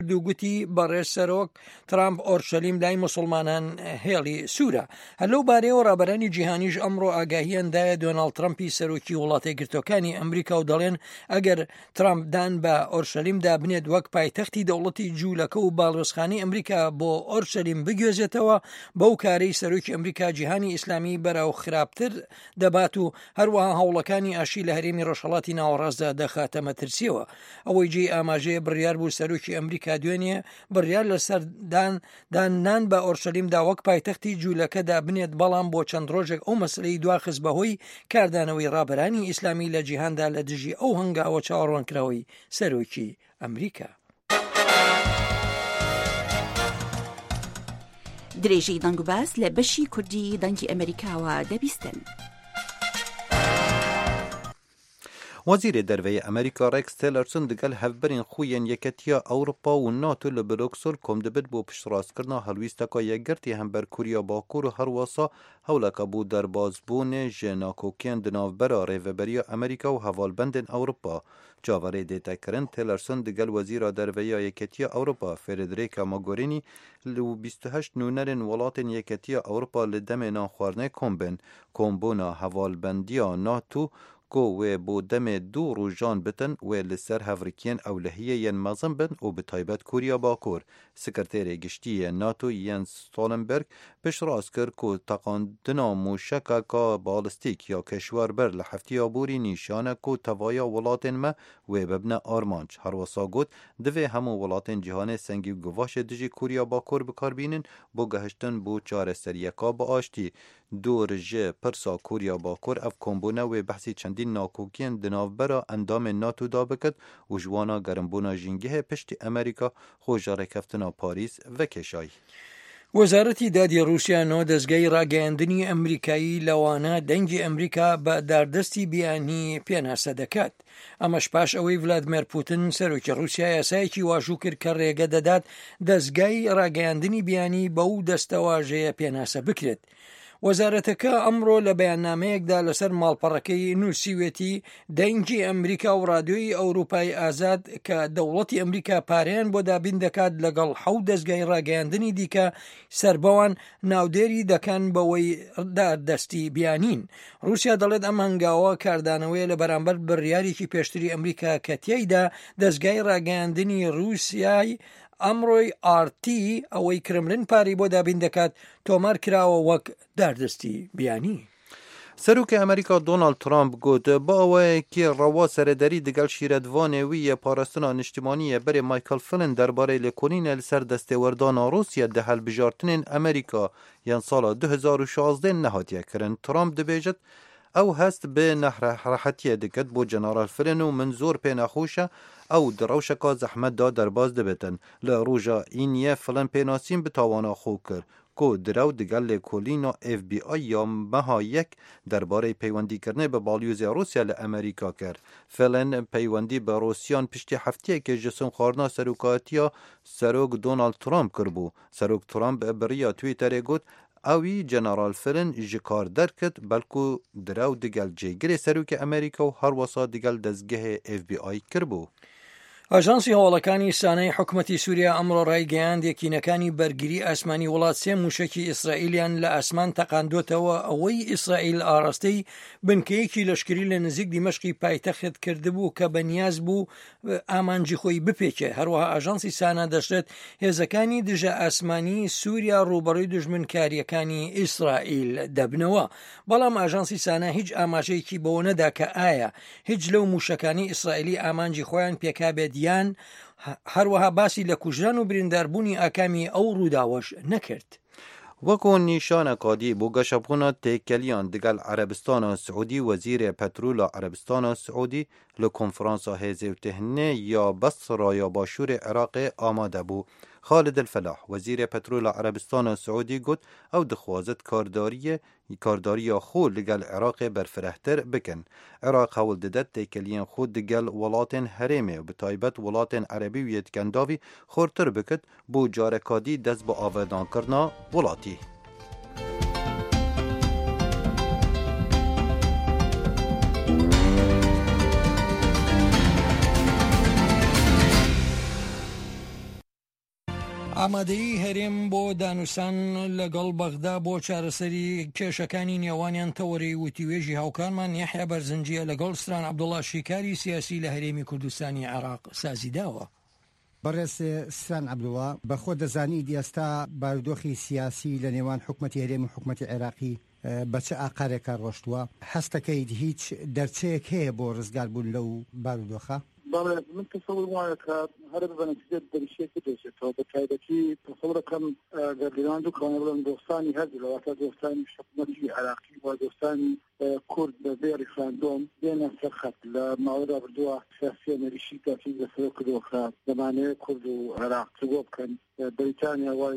دووگوتی بەڕێز سەرۆک ترامپ ئۆرشەلیم لای موسڵمانان هێڵی سوورە. هەر لەو بارەیەوە ڕابەرانی جیهانیش ئەمڕۆ ئاگاهیاندایە دۆناڵد ترامپی سەرۆکی وڵاتە یەکگرتووەکانی ئەمریکا و دەڵێن ئەگەر ترامپدان بە ئۆرشەلیمدا بنێت وەک پایتەختی دەوڵەتی جوولەکە و باڵوێزخانەی ئەمریکا بۆ ئۆرشەلیم بگوێزێتەوە بەو کارەی سەرۆکی ئەمریکا جیهانی ئیسلامی بەراو خراپتر دەبات و هەروەها هەوڵەکانی ئاشی لە هەرێمی ڕۆژهەڵاتی ناوەڕاستدا دەخاتە مەترسیەوە. ئەوەی جێ ئاماژەیە بڕیار بوو سەرۆکی ئەمریکا دوێنێ بڕیار لەسەر دانان بە ئۆرشەلیمدا وەک پایتەختی جوولەکەدا بنێت، بەڵام بۆ چەند ڕۆژێک ئەو مەسلەی دواخست بەهۆی کاردانەوەی ڕابەرانی ئیسلامی لە جیهاندا لە دژی ئەو هەنگاوە چاوەڕوانکراوەی سەرۆکی ئەمریکا. درێژەی دەنگ و باس لە بەشی کوردی دەنگی ئەمریکاوە دەبیستن. وەزیرێ دەرەوەی ئەمریکا ڕێکس تێلەرسن دەگەل هەفبەرین خوێن یەکەتیە ئەوروپا و ناتۆ لە بروکسل کۆم دەبێت بۆ پشتڕاستکردنا هەڵویستەکە یەکگرتی هەمبەر کوریا باکوور و هەروەسا هەوڵەکە بوو دەربازبوونێ ژێ ناکۆکیان دناوبەرە ڕێڤەبەریە ئەمریکا و هەڤالبەندên ئەوروپا. جاوەڕێ دێتەکردن تێلەرسن دەگەل وەزیرە دەرەوەیە یەکەتیە ئەوروپا فێدریکا مۆگۆرینی لە 28 نوونەرên وڵاتên یەکەتیە ئەوروپا لە دەمێ نانخواردنê کۆم بن. کۆمبوونا هەڤالبەندیە ناتۆ کو وێ بۆ دەمێ دوو ڕۆژان بتن وێ لەسەر هەڤرکیان ئەولەهیەیەن مەزن بن و بتایبەت کوریا باکوور. سکرتێرê گشتیە ناتۆ یەنس ستۆلنبەرگ پشتڕاست کرد ku teqandina mûşekeka balîstîk ya keşwerber li heftiya borî nîşane ku tevaya welatên me wê bibne armanc. Herwesa got divê hemû welatên cîhanê sengî guvaşê dijî Kurya Bakur bikarbînin bo gihiştin bû çareseriyeka bi aştî. Dûr ji pirsa Kurya Bakur ev kombûne wê behsî çendîn nakokiyên di navbera endamên NATO da bikir û ji wana gerimbûna jîngehê piştî Amerîka xwe ji rêkeftina Parîs vekeşayî. وەزارەتی دادی رووسیا دەستگای ڕاگەیاندنی ئەمریکایی لەوانە دەنگی ئەمریکا بە داردەستی بیانی پێناسە دەکات. ئەمەش پاش ئەوەی ڤلادیمیر پوتین سەرۆکی رووسیا یاسایەکی واژوو کرد کە ڕێگە دەدات دەستگای ڕاگەیاندنی بیانی بەو دەستەواژەیە پێناسە بکرێت. وەزارەتەکە ئەمڕۆ لە بەیاننامەیەکدا لەسەر ماڵپەڕەکەی نووسیوێتی دەنگی ئەمریکا و ڕادیۆی ئەوروپای ئازاد کە دەوڵەتی ئەمریکا پارەیان بۆ دابین دەکات لەگەڵ 7 دەستگای ڕاگەیاندنی دیکە سەربەوان ناودێری دەکەن بەوەی دەستی بیانین. رووسیا دەڵێت ئەم هەنگاوە کاردانەوەی لە بەرامبەر بڕیارێکی پێشتری ئەمریکا کە تیایدا دەستگای ڕاگەیاندنی رووسیای ئەمڕۆی ئارتی ئەوەی کرملین پاری بۆ دابین دەکات تۆمار کراوە وەک داردەستی بیانی. سەرۆکی ئەمریکا دۆناڵد ترامپ گوت بە ئەوەیەکی ڕەوا سەرەدەری دەگەڵ شیرەتوانێویە پاراستنا نیشتیمانیە بەرێ مایکل فلن دەربارەی لێکۆنینە لەسەر دەستێوەردانا رووسیا دە هەڵبژارتنên ئەمریکا یان ساڵا 2016 نەهاتیە کردن. ترامپ دەبێژێت ئەو هەست بێ نەحرەحەتیە دەکەت بۆ جەنەرال فلن و من زۆر پێ نەخۆشە ئەو دڕەوشەکە زەحمەتدا دەرباز دەبێتن. لە ڕۆژە ئینیە فلن پێناسیم بتاوانە خۆ کرد کو درەو دەگەل لێکۆلینە FBI یا مەها یەک دەربارەی پەیوەندیکردنê بە باڵیۆزیا رووسیا لە ئەمریکا کرد. فلن پەیوەندی بە رووسیان پشتی هەفتەیەکێ ji سمخواردنا سەرۆکاتیە سەرۆک دۆناڵد ترامپ کردبوو. سەرۆک ترامپ بڕیا تویتەرê got ئەوی جەنەرال فلن ji kar derkird belkû direw digel cêgirê serokê Amerîka û herwesa digel dezgehê FBI kiribû. ئاژانسی هەواڵەکانی سانەی حکوومەتی سووریا ئەمڕۆ ڕایگەیاند یەکینەکانی بەرگری ئاسمانی وڵات 3 موشکی ئیسرائیلیان لە ئاسمان تەقاندوتەوە ئەوەی ئیسرائیل ئاڕاستەی بنکەیەکی لەشکری لە نزیک دیمەشقی پایتەخت کردبوو کە بەنیاز بوو ئامانجی خۆی بپێکێ. هەروەها ئاژانسی سانە دەشێت هێزەکانی دژە ئاسمانی سووریا ڕوبەڕووی دژمنکاریەکانی ئیسرائیل دەبنەوە. بەڵام ئاژانسی سانە هیچ ئاماژەیەکی بەوە نەدا کە ئایا هیچ لەو موشەکانی ئیسرائیلی ئامانجی خۆیان پێکابێت یان هەروەها باسی لە کوژران و برینداربوونی ئاکامی ئەو ڕووداوەش نەکرد. وەکو نیشانەکادی بۆ گەشەبوونا تێکەلیان دەگەل عەرەبستانە سعودی وەزیرێ پەترۆلا عەرەبستانە سعودی لە کۆنفرانسا هێزێوتهنێ یا بەسڕا یا باشووری عێراقê ئامادە بوو. خالد الفلاح وەزیرێ پەترۆلا عەرەبستانە سعودی گوت ئەو دەخوازت کارداریە خۆ لەگەل عێراقê بەرفرەهتر بکەن. عێراق هەوڵ دەدات تێکەلیان خۆ دەگەل وڵاتên herêmê و بتایبەت وڵاتên عەرەبی و یەکەنداوی خۆرتر بکات بۆ جارەکادی دەست بە ئاڤادانکردنا وڵاتی. ئامادەیی هەرێم بۆ دانووسان لەگەڵ بەغدا بۆ چارەسەری کێشەکانی نێوانیان تەوەری وتیوێژی هاوکارمان یەحیا بەرزنجیە لەگەڵ سران عەبدوڵڵا شیکاری سیاسی لە هەرێمی کوردستانی عێراق سازیداوە. بەڕێز سران عەبدوڵڵا بەخۆ دەزانی ئێستا بارودۆخی سیاسی لە نێوان حکومەتی هەرێم و حکومەتی عێراقی بە چه ئاقارێکە ڕۆشتووە؟ هەستەکەیت هیچ دەرچەیەک هەیە بۆ ڕزگاربوون لەو بارودۆخە؟ من تصور وایە کە هەر بەنەتیجە دەریشەیەکی دەچێتەوە بە تایبەتی تصورەکەم گەردیران دووکانە بڵێن دۆستانی هەردوو لەواتە دۆستانی حکومەتی عێراقی و دۆستانی کورد بەبێ ریفراندۆم بێنە سەرخەت لە ماوەی ڕابردووە سیاسی نەریشی کاتی لەسەر کردووە دەمانەیە کورد و عێراق جواب بکەن. بریتانیا وای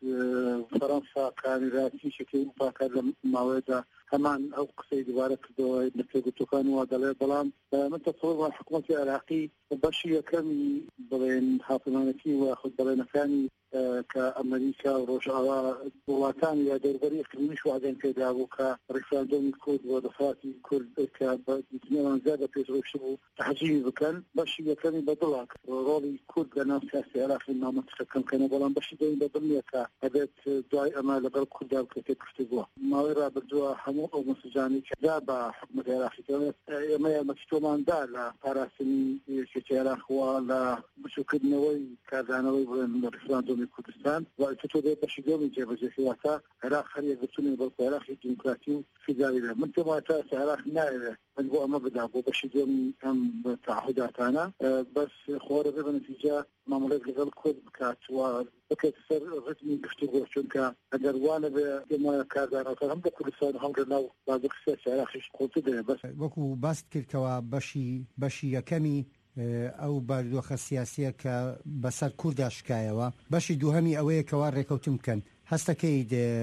فەڕەنسا کانیراتی شکل پاکار لە ماوەیەدا هەمان ئەو قسەی دوبارە کردەوە لە پێگوتوەکان وا دەڵێ بەڵام من تصور حکومەتی عێراقی بەشی یەکەمی بڵێن هاوپەیمانەتی و خودبەڵێنەکانی کە ئەمریکا و ڕۆژئاوا وڵاتانی یا دەوروبەری ئیقلیمیش وعدەیان پێدا بوو کە ڕیفراندۆمی کورد و دەسەڵاتی کورد کە بەدیتنێوان زیادە پێشڕۆیشت بوو تەحجیمی بکەن. بەشی یەکەمی بەدڵا ڕۆڵی کورد لە ناو سیاسی عێراقی نامەتەقەکەمکەنە بەڵام بەشی دومی بەدڵ کە هەبێت دوای ئەمە لەگەڵ کورددا بکرێت گفتوگۆ. ماوەی ڕابردووە هەموو ئەو مسوجانی کە دا بە حکومەتی عێراقی ئێمە یارمەتی تۆماندا لە پاراستنی شێتی عێراقوە لە بچووکردنەوەی کاردانەوەی بڵێن ڕیفراندۆمی کوردستان و تۆ دێ بەشی دومی جێبەجێکردواتە عێراق هەر یەکگرتوونی بەڵکو عێراقی دیموکراتی و فیدرالی لە من پێم وایە تا عێراق نایەوێت من بۆ ئەمە بدا بۆ بەشی دومی ئەم تعهداتانە بەس خۆرە بێ بەنەتیجە مامەڵێک لەگەڵ کورد بکات و بکەێت سەر ڕتمی گفتوگۆ چونکە ئەگەر وانە بێ پێم وایە کاردانەکە هەم لە کوردستان هەم لە ناو بازرگانی سیاسی عێراقیش خۆت دێ. بەس وەکو باست کردکەوە بەشی یەکەمی ئەو بارودۆخە سیاسیە کە بەسەر کووردا شکایەوە، بەشی دووهەمی ئەوەیە کەوا ڕێکەوتم بکەن. هەستەکەی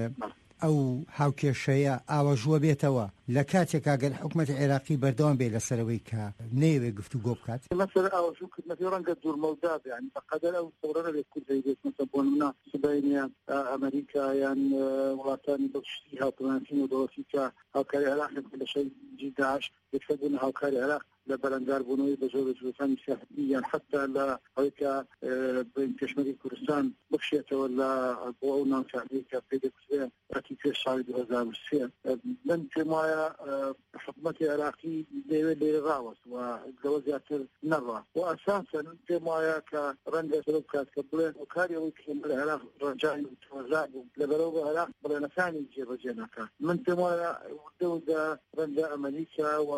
ئەو هاوکێشەیە ئاوەژوە بێتەوە لە کاتێک ئەگەر حکومەتی عێراقی بەردەوام بێ لەسەرەوەی کە نەیەوێ گفتوگۆ بکات لەسەر ئاوەژووکردنەوەی ڕەنگە دوورمەودا یعنی بەقەدەر ئەو سەورە لێ کوردی دێت مەسەڵەن بۆ نمونە سبەینە ئەمریکا یان وڵاتانی بەشتی هاوپەیمانەتی و دەوڵەتی کە هاوکاری عێراق لە شەڕی داعش یەکسەر بوون هاوکاری عێراق لە بەرەنگاربوونەوەی بە زۆر جوڵەکانی سیاسی یان حتا لە ئەوەی کە پێشمەرگەی کوردستان بخشێتەوە لە بۆ ئەو ناوچانەی کە پێ دەکوژێ ڕەتی پێش ساڵی 2003 من پێم وایە حکومەتی عێراقی دەیەوێت لێ ڕاوەست و لەوە زیاتر نەڕوا و ئەساسەن پێم وایە کە ڕەنگە سەر بکات کە بڵێن و کاری ئەوەی کە لە عێراق ڕەنجانی تۆزا بوو لەبەرەوە بە عێراق بڵێنەکانی جێبەجێ نەکات. من پێم وایە دەودا ڕەنگە ئەمریکا و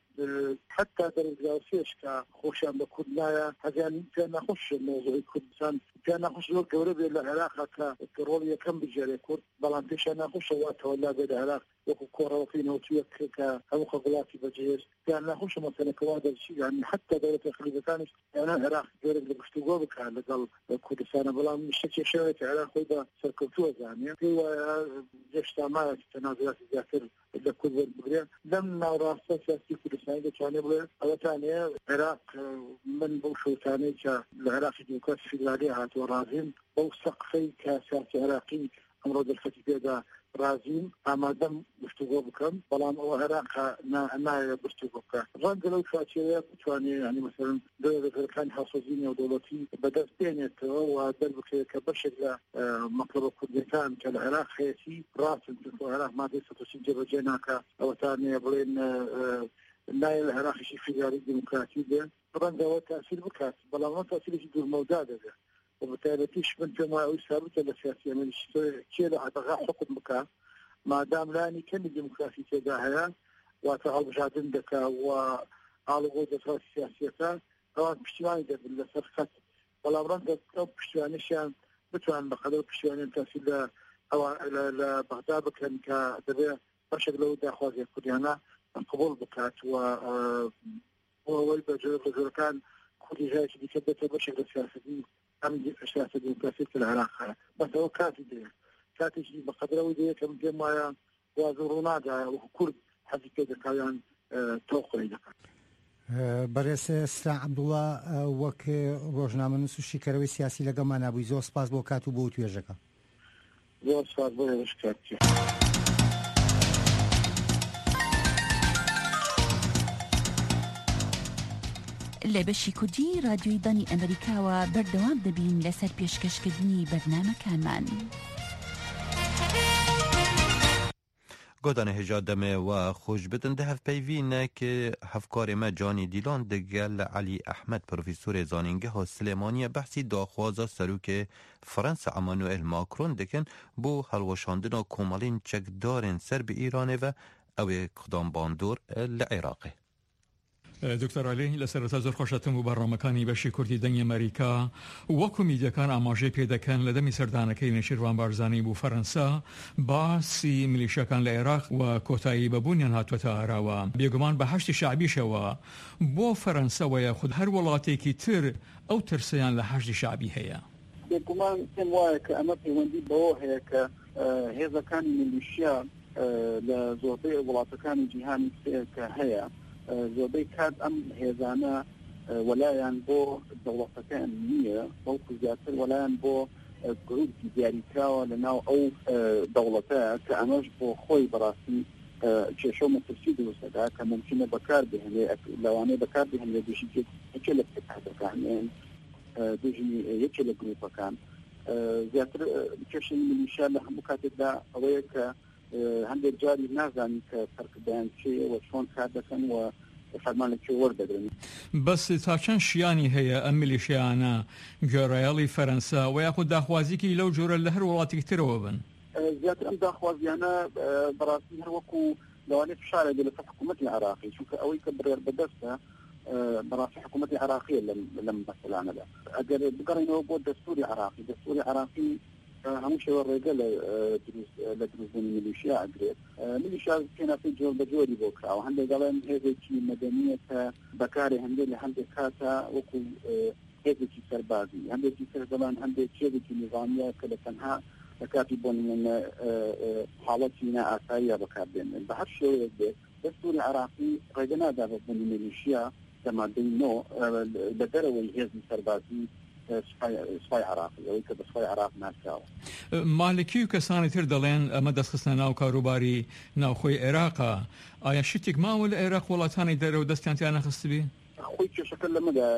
حتى درجة سيشكا خوشان بكردنايا هذا كان نخش موضوع كردستان كان نخش دور قريب إلى العراق كرولية كم بجاري كرد بلانتيش نخش وقت ولا بالعراق وكورة وفينا وتويك كأو قبلاتي بجيش كان نخش مثلا كوادر شيء يعني حتى دولة الخليج كانت أنا العراق قريب لبشتوقه بكان لقال كردستان بلان مش شيء شوية العراق وإذا سركلتوه يعني هو جيش تماية تنازلات الذاكر إذا كل البقرة لم نرى سياسي كردستان كان يبغى أو ثانية العراق من بوشو ثاني كالعراق ديمقراطي فيدرالي هاتوا رازين أو سقفي كسياسي عراقي أمراض الفتية ده رازين أما دم بشتغل بكم بلام أو عراق نا بشتغل بكم رند لو فاتية بتواني يعني مثلا دولة كان حصوزين أو دولتي بدأت بينت ودرب كبشر مطلب كردستان كالعراق خيسي راس في العراق ما دي ستوسي جبجيناك أو ثانية بلين لا العراق شيء فيدرالي ديمقراطي ده طبعا ده تأثير بكات بلا ما تأثير يجدور موجود ده وبالتالي تيش من جماعة وثابتة للسياسية من الشيء اللي هتغى حكم بكات ما دام لاني كان ديمقراطي تداهيا وتعالوا جادين دكا وعلى وجود السياسية طبعا بشتواني ده بالسرخات ولا برانك أو بشتواني شان بتوان بقدر بشتواني تأثير أو لبغداد كان كدبي بشكل لو ده خوازي كوديانا قبول بكات ويبقى كان كل جاي يثبت بشكل سياسي أم سياسة الديمقراطية في العراق بس هو كاتي شيء بقدر وديه كم جماعة وزورونا جا وكرد حدي كده كيان توقعي ده. بەڕێز سران عەبدوڵڵا وەک ڕۆژنامەنووس و شیکەرەوەی سیاسی لەگەڵمان نبووی زۆر سپاس بۆ کات و بۆ توێژەکە. زۆر سپاس بۆ هێرشکاتی. لە بەشی کوردی رادیۆی دانی ئەمریکاوە بەردەوام دەبین لەسەر پێشکەشکردنی بەرنامەکانمان. گۆدانە هێژا دەمێ و خۆش بدن دە هەفپەیڤینە کە هەفکارێ مە جانی دیلان دەگەل علی ئەحمەد پرۆفیسۆرê زانینگەها سلێمانیە بەحسی داخوازە سەرۆکê فرەنسا ئەمانوئێل ماکرۆن دکن بۆ هەڵوەشاندنا کۆمەڵین چەکدارên سەر بە ئیرانê ve ew ê qudambandor li Iraqê. دکتۆر علی لە سەرەتا زۆر خۆشەتم و بەڕامەکانی بەشی کوردی دەنگی ئەمریکا وەکو میدیەکان ئاماژەی پێدەکەن لە دەمی سەردانەکەی نێشیروان بارزانانی بوو فەرەنسا باسی میلیشەکان لە عێراق و کۆتایی بەبوونیان هاتووەتە ئاراوە بێگومان بە هەشتی شعبیشەوە بۆ فەرەنساوەیە خود هەر وڵاتێکی تر ئەو ترسیان لە هەشتی شعبی هەیە. بێگومان پێم وایە کە ئەمە پەیوەندی بەوە هەیە کە هێزەکانی میلیشیا لە زۆربەی وڵاتەکانی جیهانی کە هەیە زۆربەی کات ئەم هێزانە وەلایەن بۆ دەوڵەتەکان نییە بەڵکو زیاتر وەلایەن بۆ گروپی دیاریکراوە لە ناو ئەو دەوڵەتەیە کە ئەمەش بۆ خۆی بەڕاستی کێشە و مەترسی دروستەکە کە ممکنە بەکار بهێنێ لەوانەیە بەکار بهێنێ دوژی یەکێ لە پێکهاتەکان دوژنی یەکێ لە گروپەکان زیاتر کێشەی میلیشیا لە هەموو کاتێکدا ئەوەیە کە هەندێک جاری نازانی کە فەرقدایان چێ و چۆن کار دەکەن و فەرمان لەکوێ وەردەگرن. بەس تا چەند شیانی هەیە ئەم میلیشیانە گوێڕایەڵی فەرەنسا و یاخود داخوازیکی لەو جۆرە لە هەر وڵاتێکی ترەوە بن؟ زیاتر ئەم داخوازیانە بەڕاستی هەروەکو لەوانەیە فشارێک لەسەر حکوومەتی عێراقی چونکە ئەوەی کە بڕێر بەدەستە بەڕاستی حکوومەتی عێراقیە لەم مەسەلانەدا. ئەگەر بگەڕێنەوە بۆ دەستوری عێراقی هەموو شێوە ڕێگە لە دروستبوونی میلیشیا ئەگرێت. میلیشیا پێناسی جۆر بە جۆری بۆ کراوە هەندێک دەڵێن هێزێکی مەدەنیە کە بەکارێ هەندێک لە هەندێک کاتە وەکو هێزێکی سەربازی هەندێکی تر دەڵێن هەندێک هێزێکی نظامیە کە لە تەنها لە کاتی بۆ نمونە حاڵەتی نائاساییە بەکاردێنن. بە هەر شێوەیەک بێت دەستوری عێراقی ڕێگە نادا بە بوونی میلیشیا لە مادەی 9 لە دەرەوەی هێزی سەربازی سوپای عراقی ئەوەی کە بە سوپای عراق ناسراوە. مالکی و کەسانی تر دەڵێن ئەمە دەستخستنە ناو کاروباری ناوخۆی عێراقە. ئایا شتێک ماوە لە عێراق وڵاتانی دەرەوە دەستیان تیان نەخستبی؟ خۆی کێشەکە لەمەدا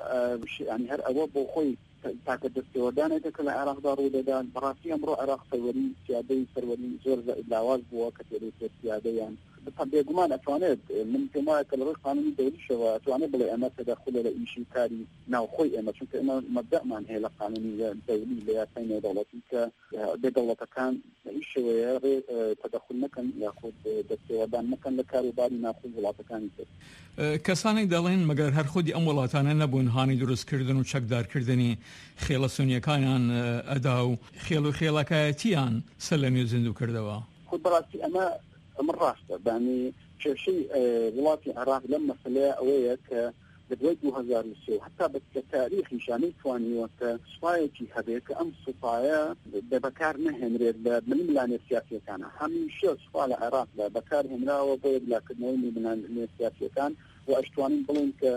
ینی هەر ئەوە بۆ خۆی تاکە دەستێوەدانێکە کە لە عێراقدا ڕوودەدان بەڕاستی ئەمڕۆ عێراق سەروەری سیادەی سەروەری زۆر لاواز بووە کە تێری سیادەیان بێگومان ئەتوانێت من پێم وایە کە لە ڕۆی قانونی دەوریشەوە ئەتوانێت بڵێ ئەمە تەدەخولە لە ئیشی کاری ناوخۆی ئێمە چونکە ئێمە مەبدەمان هەیە لە قانونی دەوری لە یاسای نێودەوڵەتی کە بێدەوڵەتەکان بە هیچ شێوەیە تەدەخول نەکەن یاخود دەستێوەدان نەکەن لە کاروباری ناوخۆی وڵاتەکانی تر. کەسانی دەڵێن مەگەر هەر خودی ئەم وڵاتانە نەبوون هانی دروستکردن و چەکدارکردنی خێڵە سونیەکانیان ئەدا و خێڵ و خێڵەکایەتیان سەر لە نوێ زیندوو کردەوە. خود بەڕاستی ئەمە ڕاستە بانی کێشەی وڵاتی عێراق لەم مەسەلەیە ئەوەیە کە لە دوای 2003 حتا بە تاریخی شانەی توانیوە کە سوپایەکی هەبێت کە ئەم سوپایە بەکار نەهێنرێت لە ململانێ سیاسیەکانە هەمیشە سوپا لە عێراق لە بەکار هێنراوە بۆ یەکلاکردنەوەی ململانێ سیاسیەکان و ئەشتوانین بڵێن کە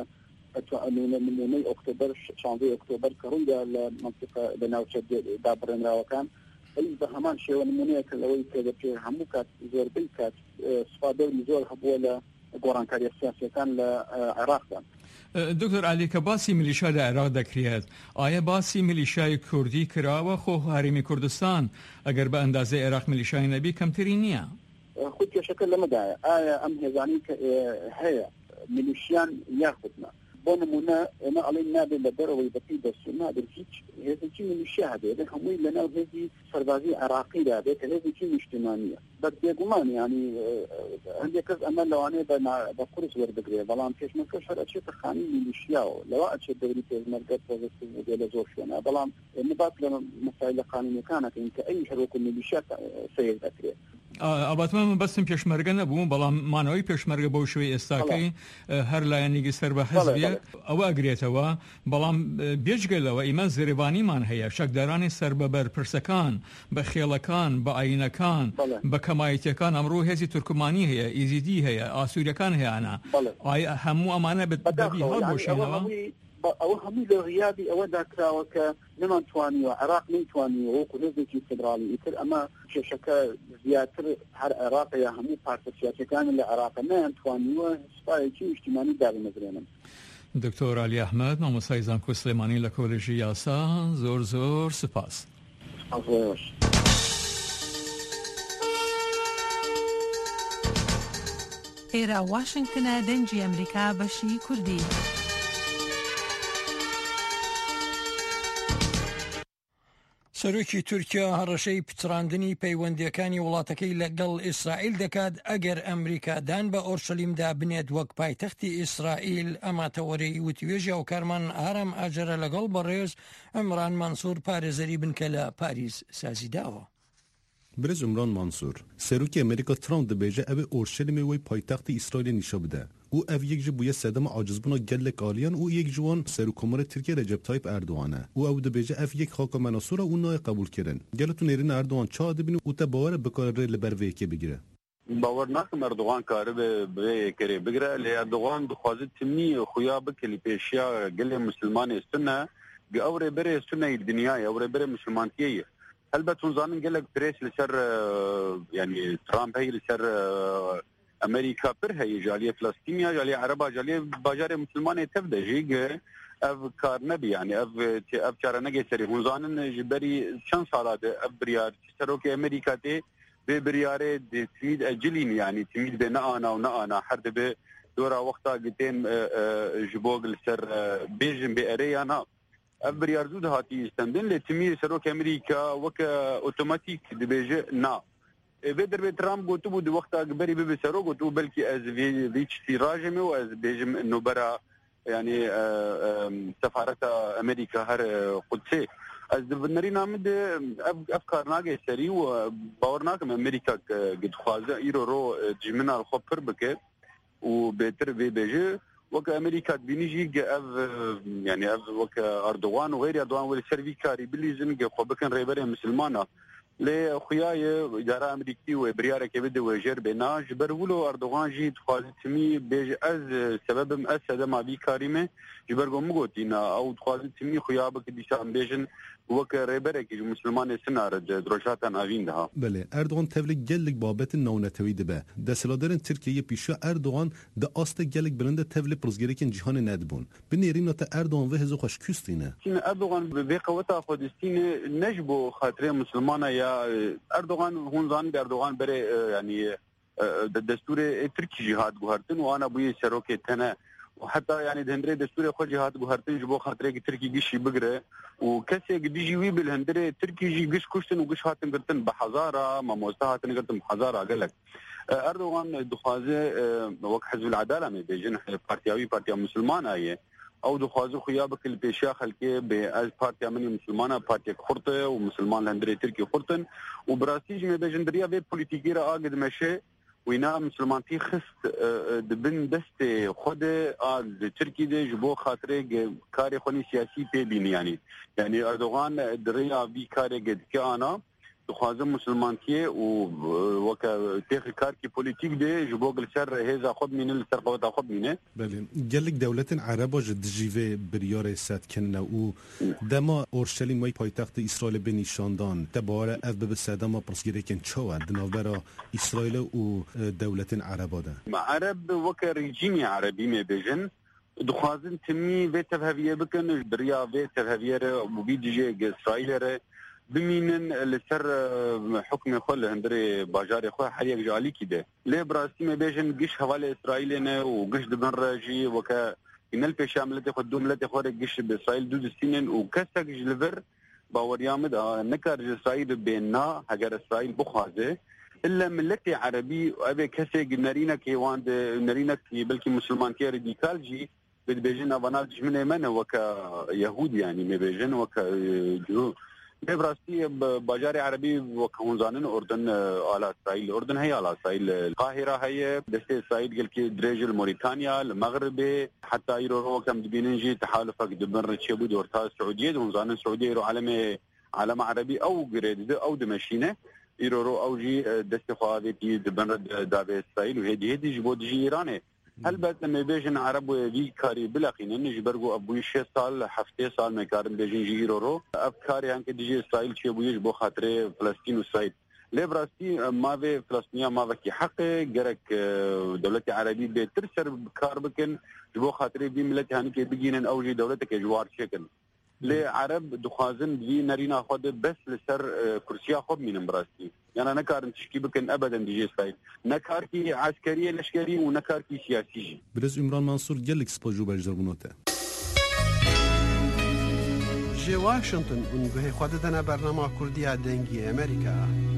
نمونەی ئۆکتۆبەر 16 ئۆکتۆبەر کە ڕوویدا لە منطقە لە ناوچە دابڕێنراوەکان بە هەمان شێوە نمونەیە کە لەوەی کە دەپێ هەموو کات زۆربەی کات سوپا دەوری زۆر هەبووە لە گۆڕانکاریە سیاسیەکان لە عێراقدا. دکتۆر علی کە باسی میلیشیا لە عێراق دەکرێت ئایا باسی میلیشیای کوردی کراوە خۆ هەرێمی کوردستان ئەگەر بە ئەندازەی عێراق میلیشیای نەبی کەمتری نییە؟ خود کێشەکە لەمەدایە ئایا ئەم هێزانی کە هەیە میلیشیان یاخودنا بۆ نمونە ئێمە ئەڵێن نابێت لە دەرەوەی بەپی دەستون نابێت هیچ هێزێکی میلیشیا هەبێت هەمووی لەناو هێزی سەربازی عێراقیدا بێت کە هێزێکی نیشتیمانیە بە بێگومان ینی هەندێک کەس ئەمە لەوانەیە بە قورس وەردەگرێت بەڵام پێشمەرگەش هەر ئەچێتە خانی میلیشیاوە لەوە ئەچێت دەوری پێشمەرگە پۆزیتیڤ لە زۆر شوێنە بەڵام ئێمە باس لە مەسایل قانونیەکانەکەین کە ئەی هەروەکو میلیشیا سەیر دەکرێت. ئەڵبەتە من بەستم پێشمەرگە نەبوو بەڵام مانەوەی پێشمەرگە بەو شوەی ئێستاکەی هەر لایەنێکی سەر بە حەزبێ ئەوە ئەگرێتەوە بەڵام بێجگەلەوە ئیمە زێرەبانیمان هەیە شەکدارانی سەر بە بەرپرسەکان بە خێڵەکان بە ئاینەکان بە کەمایەتیەکان ئەمڕۆ هێزی تورکمانی هەیە ئیزیدی هەیە ئاسووریەکان هەیەە ئایا هەموو ئەمانە بەدەبی هەڵبۆشێنەوە ئەوە هەموو لە ڕیادی ئەوە داکراوە کە نەمانتوانیوە عێراق نەیتوانیوە وەکو هێزێکی فێدراڵی ئیتر ئەمە کێشەکە زیاتر هەر عێراق یا هەموو پارتە سیاسیەکان لە عێراق نەیانتوانیوە سوپایەکی نیشتیمانی دابنەگرێنن. دکتۆر علی ئەحمەد مامۆستای زانکۆ سلێمانی لە کۆلێژی یاسا زۆر سپاس. ئێرە واشنگتنە دەنگی ئەمریکا بەشی کوردی. سەرۆکی تورکیا هەڕەشەی پچڕاندنی پەیوەندیەکانی وڵاتەکەی لەگەڵ ئیسرائیل دەکات ئەگەر ئەمریکادان بە ئۆرشەلیمدا بنێت وەک پایتەختی ئیسرائیل. ئەماتەوەرەی وتیوێژی هاوکارمان ئارام ئاجرە لەگەڵ بەڕێز ئەمران مانسوور پارێزەری بنکە لە پاریس سازیداوە. برز عمران مانسور سروکی امریکا ترامپ دبیجه او اورشلیم وی پایتخت اسرائیل نشا بده او اف یک جبوی صدام عاجزبونا گلک آلیان او یک جوان سروکمر ترکیه رجب طایب اردوانه او دبیجه اف یک خاک مناصور او نای قبول کردن گلتون ایران اردوان چا دبینو او تا باور بکار لبر ویکی بگیره باور ناکم اردوغان کاره به کری بگیره لی اردوغان دخوازه تمنی خویا بکلی پیشیا گل مسلمان استنه اوره بره سنه دنیای اوره بره مسلمانتیه البته زانن قال لك بريس لسر يعني ترامب هي لسر امريكا بر هي جاليه فلسطينيه جاليه عربه جاليه باجار مسلمان تبدا جيج اف كار نبي يعني اف كار نجي سري هون زانن جبري شن صارات اف بريار سروك امريكا تي ببرياره دي تميد اجلين يعني تميد بنا انا ونا حرد به دورا وقتها قتين جبوق لسر بيجن باريانا ابريار زود هاتي استندن لتمير سروك امريكا وك اوتوماتيك دبيجه نا بدر بترامب قلت بود وقت اكبري بسروك قلت بلكي از فيتش تيراجم واز بيجم انه برا يعني سفاره امريكا هر قدسي از بنرينا مد افكار ناقي سري وباورناكم امريكا قد خوازه ايرو رو جمنا الخبر بك وبتر بيجه وك امريكا بينيجي اف يعني اف وك اردوغان وغير اردوغان والسيرفي كاري بليزن قبكن ريبر مسلمانه لي خوياي اداره امريكي وبرياره كبد وجر بنا جبرولو اردوغان جي تخازتمي بيج از سبب اسد ما بي كاريمه جبرغو مغوتينا او تخازتمي خويا بك ديشان بيجن وك ريبر كي مسلمان سنار دروشاتن اوينها بله اردوغان تبليغ جلك بابت نونتوي دبه دسلادرن تركيا بيشو اردوغان د است جلك بلند تبليغ بروزگريكن جهان ندبون بنيرينا تا اردوغان وهزو خوش كوستينه اردوغان بقوته خودستين نجبو خاطر مسلمانه يا اردوغان هون زان اردوغان بري يعني الدستور تركي جهاد غهرتن وانا بوي سروكي تنا وحتى يعني دهندري دستور خو جهاد غهرتن جبو خاطر تركي جيشي بقره وكسي قديجي وي بالهندري تركي جي قش كشتن وقش هاتن قرتن بحزاره ما موساهاتن قرتن بحزاره قالك اردوغان دخازه وك حزب العداله مي بيجن بارتياوي بارتيا مسلمانه هي او دخوازو خيابك البيشا خلكي باز بارتي امني مسلمانه بارتي خرطه ومسلمان لندري تركي خرطن وبراسيج مي بجندريا في بوليتيكي را قد مشي وينا مسلمانتي خست دبن دست خود تركي دي جبو خاطري كاري خوني سياسي بي بين يعني اردوغان دريا في كاري قد كانا دخوازم مسلمانتي وك تاخي كاركي بوليتيك دي جبوق السر هذا خد من السر قوتا خد منه بله قالك دولة عربة جد جيفي بريار سات كنا و دما اورشليم وي پایتخت اسرائيل بنشاندان تباره اف به صدام پرسگیرکن چوا دناورا اسرائيل و دولة عربة ده عرب وك ريجيمي عربي مي بيجن دخوازن تمي في تفهفيه بكن بريا في تفهفيه وبيجي اسرائيل بمينن لسر حكم خل هندري باجار خو حريق جالي كده ليه براسي ما بيجن قش حوالي اسرائيلنا وقش دبن راجي وكا ان البشاملتي خدوم لتي خوري قش باسرائيل دود سنين وكسك جلفر باور يامد نكر اسرائيل بيننا هجر اسرائيل بخازه الا ملتي عربي ابي كسي نارينا كيوان نارينا كي بلكي مسلمان كي راديكال جي بيجن افاناج من من وكا يهود يعني ما بيجن وكا جو براستي باجار عربي وكونزانن اردن على اسرائيل الاردن هي على اسرائيل القاهره هي دست اسرائيل قال كي دريج موريتانيا المغرب حتى يرو كم بينجي تحالف دبر تشبو دورتا السعوديه ونزانن السعوديه يرو عالم عربي او جريد او دمشينه يرو او جي دست خوادي دبر دابه اسرائيل وهدي جبو دي ايراني البته ما بيجن عرب وفي كاري بلاقين انه جبرغو ابوي 6 سال 7 سال ما كارن بيجن جيرو افكاري انك دي اسرائيل شي ابوي بو خاطر فلسطين واسرائيل لێ بڕاستی ماوێ فلەستینیا ماوەکی حەقێ گەرەک دەوڵەتی عەرەبی بێتر سەر کار بکەن ji bo xatirê vî milletê henûkê bigînin ew jî dewleteke ji war çêkin. Lê Ereb dixwazin vî nêrîna xwe de bes li ser kursiya xwe bimînin bi rastî. Yani nekarin tişkî bikin ebeden dijî İsraîl. Ne karkî eskerî leşkerî û ne karkî siyasî jî. Birêz Ümran Mansur gelek spa jû bejdarbûna te. Ji Washington hûn guhê xwe didine bernama Kurdiya dengî Amerîka.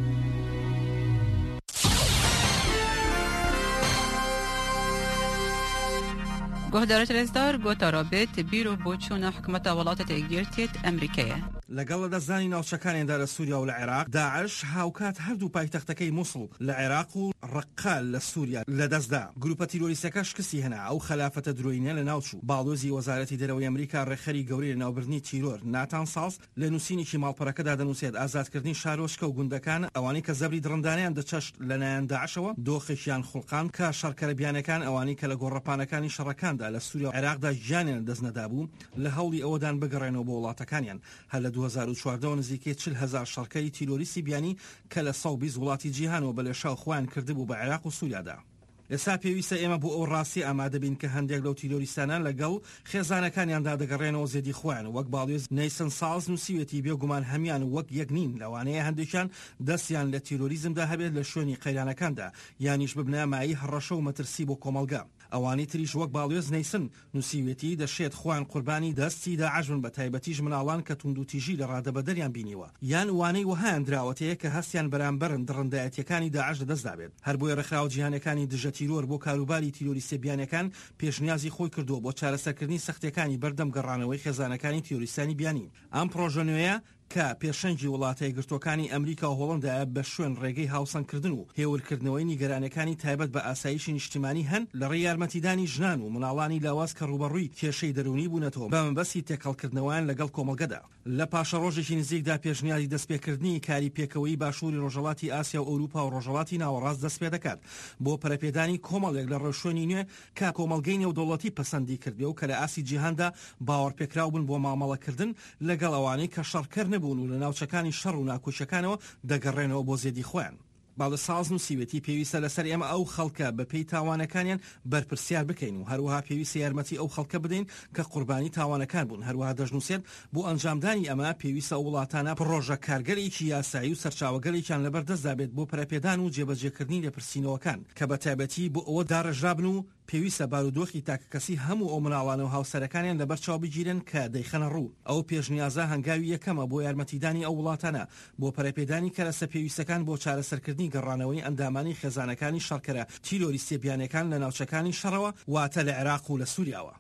گهدارت رزدار گوتا رابط بیرو بوچون حکومت ولاتت گرتیت امریکیه لەگەڵ دەزانی ناوچەکانیاندا لە سووریا و لە عێراق داعش هاوکات هەردوو پایتەختەکەی مووسڵ لە عێراق و ڕقال لە سووریا لەدەستدا گروپە تیرۆریستەکە شکستی هێنا ئەو خلافەتە درۆینە لە ناوچوو باڵۆزی وەزارەتی دەرەوەی ئەمریکا ڕێخەری گەورەی لە ناوبردنی تیرۆر ناتان ساڵز لە نووسینێکی ماڵپەڕەکەدا دەنووسێت ئازادکردنی شارۆچکە و گوندەکان ئەوانەی کە زەبری درڕندانیان دەچەشت لەلایەن داعشەوە دۆخێکیان خوڵقان کە شەڕکەرە بیانەکان ئەوانەی کە لە گۆڕەپانەکانی شەڕەکاندا لە سووریا و عێراقدا ژیانیان دەست نەدابوو لە هەوڵی ئەوەدان بگەڕێنەوە بۆ وڵاتەکانیان هەر لە 2014 نزیکەی 40,000 شەڕکەری تیرۆریستی بیانی کە لە 120 وڵاتی جیهانەوە بە لێشاو خۆیان کردبوو بە عێراق و سووریادا. ئێستا پێویستە ئێمە بۆ ئەو ڕاستی ئامادە بین کە هەندێک لەو تیرۆریستانان لەگەڵ خێزانەکانیاندا دەگەڕێنەوە زێدی خۆیان وەک باڵێز نەیسن ساڵز نووسیوێتی بێگومان هەمان وەک یەک نین لەوانەیە هەندێکیان دەستیان لە تیرۆریزمدا هەبێت لە شوێنی قەیرانەکاندا یانیش ببنە مایی هەڕەشە و مەترسی بۆ کۆمەلگا. ئەوانی تریش وەک باڵێز نەیسن نووسیوێتی دەشێت خۆیان قوربانی دەستی داعشن بە تایبەتیش مناڵان کە توندوتیژی لە ڕادەبەدەریان بینیوە یان وانەی وهایان دراوەتەیە کە هەستیان بەرامبەرن درڕندایەتیەکانی داعش لەدەستدابێت هەر بۆیە ڕێکخراوە جیهانەکانی دژە تیرۆر بۆ کاروباری تیرۆریستە بیانەکان پێشنیازی خۆی کردووە بۆ چارەسەرکردنی سەختیەکانی بەردەم گەڕانەوەی خێزانەکانی تیرۆریستانی بیانی ئەم پرۆژە نوێیە کە پێشەنگی وڵاتە یەکگرتوەکانی ئەمریکا و هۆڵندایە بە شوێن ڕێگەی هاوسەنگکردن و هێورکردنەوەی نیگەرانەکانی تایبەت بە ئاسایشی نیشتیمانی هەن لە ڕێی یارمەتیدانی ژنان و مناڵانی لاواز کە ڕوبەڕووی کێشەی دەرونی بوونەتەوە بە مەبەستی تێکەڵکردنەوەیان لەگەڵ کۆمەلگەدا لە پاشە ڕۆژێکی نزیکدا پێشنیازی دەستپێکردنی کاری پێکەوەی باشووری ڕۆژهەڵاتی ئاسیا و ئەوروپا و ڕۆژهەڵاتی ناوەڕاست دەست پێ دەکات بۆ پەرەپێدانی کۆمەڵێک لە ڕێوشوێنی نوێ کە کۆمەلگەی نێودەوڵەتی پەسەندی کردێ و کە لە ئاسی جیهاندا باوەڕپێکراو بوون بۆ مامەڵەکردن لەگەڵ ئەوانەی کە شەڕکەر نەبوون و لە ناوچەکانی شەڕ و ناکۆچەکانەوە دەگەڕێنەوە بۆ زێدی خۆیان. باڵە ساڵز نووسیوێتی پێویستە لەسەر ئێمە ئەو خەڵکە بەپێی تاوانەکانیان بەرپرسیار بکەین و هەروەها پێویستە یارمەتی ئەو خەڵکە بدەین کە قوربانی تاوانەکان بوون هەروەها دەژنووسێت بۆ ئەنجامدانی ئەمە پێویستە ئەو وڵاتانە پڕۆژە کارگەرێکی یاسایی و سەرچاوەگەڵێکیان لەبەردەستدا بێت بۆ پەرەپێدان و جێبەجێکردنی لێپرسینەوەکان کە بە تایبەتی بۆ ئەوە داڕژرابن و پێویستە بارودۆخی تاکەکەسی هەموو ئەو مناڵانە و هاوسەرەکانیان لەبەرچاو بگیرن کە دەیخەنە ڕوو ئەو پێشنیازە هەنگاوی یەکەمە بۆ یارمەتیدانی ئەو وڵاتانە بۆ پەرەپێدانی کەرەسە پێویستەکان بۆ چارەسەرکردنی گەڕانەوەی ئەندامانی خێزانەکانی شەڕکەرە تیرۆریستە بیانەکان لە ناوچەکانی شەڕەوە واتە لە عێراق و لە سووریاوە.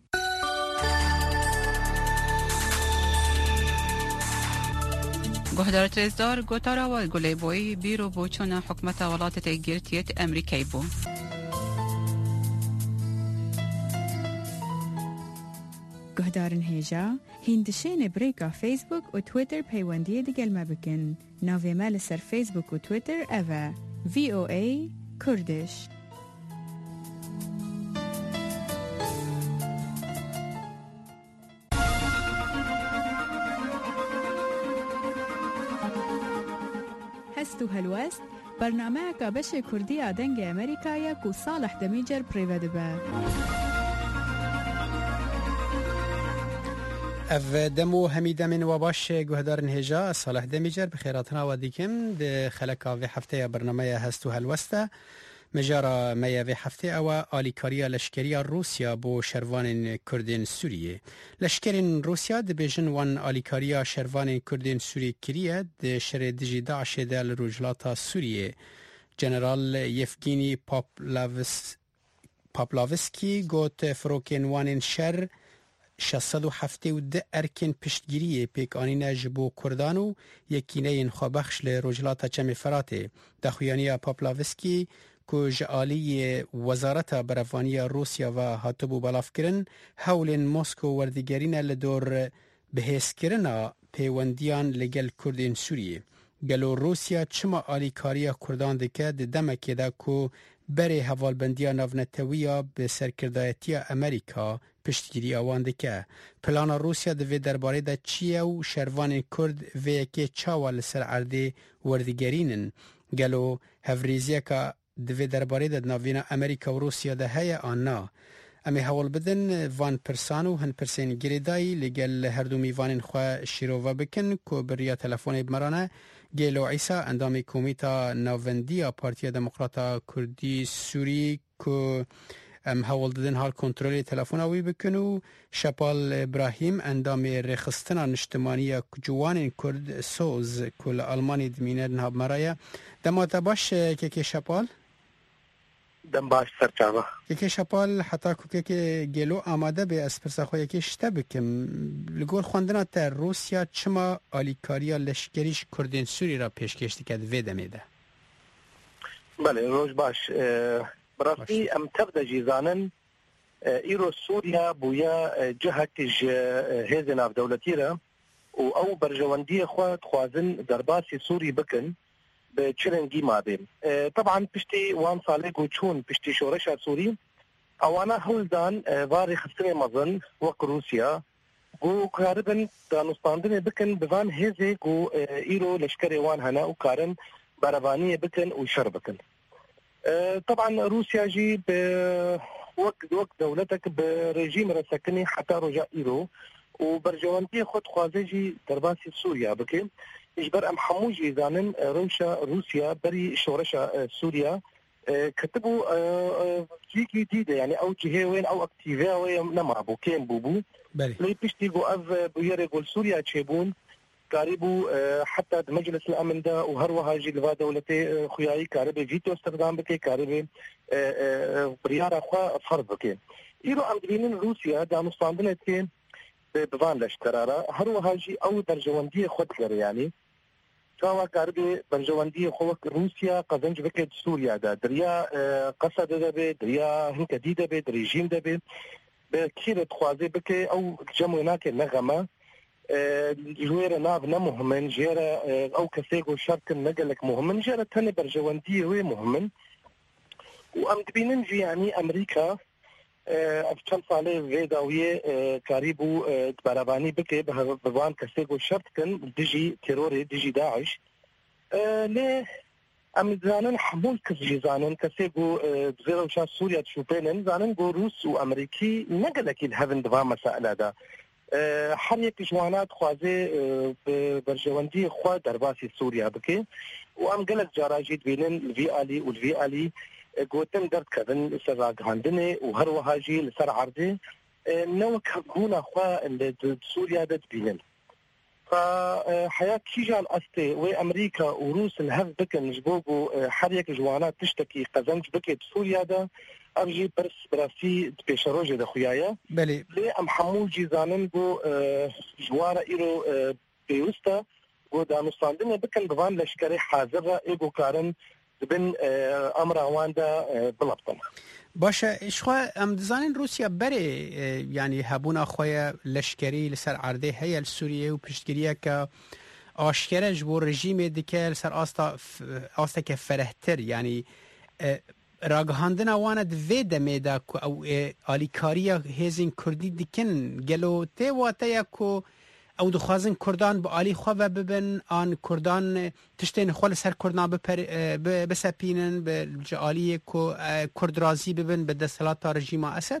گهدارت رزدار گوتارا و گلی بوی بیرو بوچون حکومت ولاتت گرتیت امریکای بو. گهدارن هیجا هندشین بریکا فیسبوک و تویتر پیوندی دیگل ما بکن ناوی مال سر فیسبوک و تویتر اوه VOA کردش. هستو هلوست برنامه که بش کردی آدنگ امریکایی کو صالح دمیجر پریود به اف دمو همیده من و باش گهدارن هجا صالح دمیجر بخیراتنا و دیکم ده خلقا و هفته برنامه هستو هلوسته مجارا میا و هفته او آلیکاریا لشکریا روسیا بو شروان کردین سوریه لشکرین روسیا ده بیجن وان آلیکاریا شروان کردین سوریه کریه ده شر دجی داعش ده لروجلاتا سوریه جنرال یفگینی پاپلاوسکی گوت فروکین وانین شر 670 ارکن پشتگیری پیکانین جبو کردان و یکینه خوابخش لروجلاتا چمی فراته دخویانی پاپلاوسکی که جعالی وزارت برافانی روسیا و هاتبو بلاف کرن حول موسکو وردگرین لدور بحث کرن پیوندیان لگل کردین سوریه گلو روسیا چما آلیکاریا کردان دکه ده دمکه ده که بری هوالبندیا ناونتویا به سرکردایتی امریکا پشتگیری آوان دکه. پلان روسیا دوی درباره دا چیه و شروان کرد وی که چاوال سر عرده وردگرینن. گلو هفریزیه که دوی درباره دا ناوینا امریکا و روسیا ده های آنا. امی حوال بدن وان پرسان و هن پرسین گریدایی لگل هر دو میوان خواه شیروه بکن که بریا تلفون بمرانه گیلو عیسا اندامی کومیتا ناوندیا پارتیا دموکراتا کردی سوری که حوال دادن حال کنترل تلفون آوی بکن و شپال ابراهیم اندامی رخستنا نشتمانی جوان کرد سوز کل آلمانی دمینه نهاب مرایه دماتا باش که شپال؟ دم باش سرچاوه که شپال حتی که گلو آماده به اسپرسا خواه که شته بکم لگور خواندنا تا روسیا چما آلیکاریا لشکریش کردین سوری را پیشکشتی که ویده میده؟ بله روش باش براستی ام تبدا جیزانن ایرو سوریا بویا جهتش هیز ناف دولتی را و او برجواندی خواه خوازن درباسی سوری بکن بچرنگی ماده طبعا پشتی وان ساله گوچون پشتی شورش سوری اوانا هولدان واری خستن مزن وق روسیا گو کاربن دانستاندن بکن بوان هیزه گو ایرو لشکر وان هنا و کارن بروانی بکن و شر بکن طبعا روسيا جي بوقت دولتك برجيم رسكني حتى رجع إيرو وبرجوانتي خد خوازيجي درباسي سوريا بكي إجبر أم حموجي زانن روسيا بري شورشة سوريا كتبوا جيكي جديدة يعني أو جهة وين أو أكتيفيا وين نما بوكين بوبو لي بيشتي جو أف بيري قول سوريا تشيبون قاربو حتى مجلس الامن ده وهروها جي لوا دولتي خوياي قارب فيتو استخدام بكي قارب بريار اخوا فرض بكي ايرو امدرين روسيا دا مستعملتين بفان لشترارا هروها جي او برجواندي خود يعني كوا قارب برجواندي خو روسيا قزنج بكي سوريا دا دريا قصد ده به دريا هنك ديده به ريجيم ده به بكير تخوازي بكي او جمعناك نغمه جويرة ناب نمهمن جيرة أو كسيجو شرط نقلك مهمن جيرة تاني برجواندية وي مهمن وأم تبيننجي يعني أمريكا أفتشم صالح فيداوية كاريبو براباني بكي بوان كسيجو شرط كن ديجي تيروري ديجي داعش ليه أم زانن حمول كسجي زانن كسيجو بزيرو شاس سوريا تشوبينن زانن جو روس وأمريكي نقلك الهفن دفا مسائل دا حريك جوانات خوازي برجواندي خوا درباسي سوريا بكي وام قلت جاراجيد بينن الفي الي والفي الي قوتن درد كذن سراغ هاندني وهرو هاجي لسر عرضي نوك هنا خوا سوريا دت بينن فحياة كيجا الأستي وأمريكا وروس الهف بكن جبوغو حريك جوانات تشتكي قزنج بكي بسوريا دا أرجي برس براسي بيشاروجي دا خويايا بلي لي أم حمول جيزانن بو جوارا إيرو بيوستا بو دانستاندن بكن بوان لشكري حاضرة إيقو كارن بن أمر واندا بلابطن باشه اشخوا ام دزانین روسیا بره یعنی هبون خویا لشکری لسر عرضه هی سوریه و پشتگیریه که آشکره جبور رژیم دیگه لسر آستا که فرهتر یعنی راگهاندن واند ویده میده که او آلیکاری هزین کردی دیکن گلو تی واته که او دخوازن کردان با آلی خواه ببن آن کردان تشتین خوال سر کردان بسپینن به جالی که کرد رازی ببن به دستلات رژیم اسد؟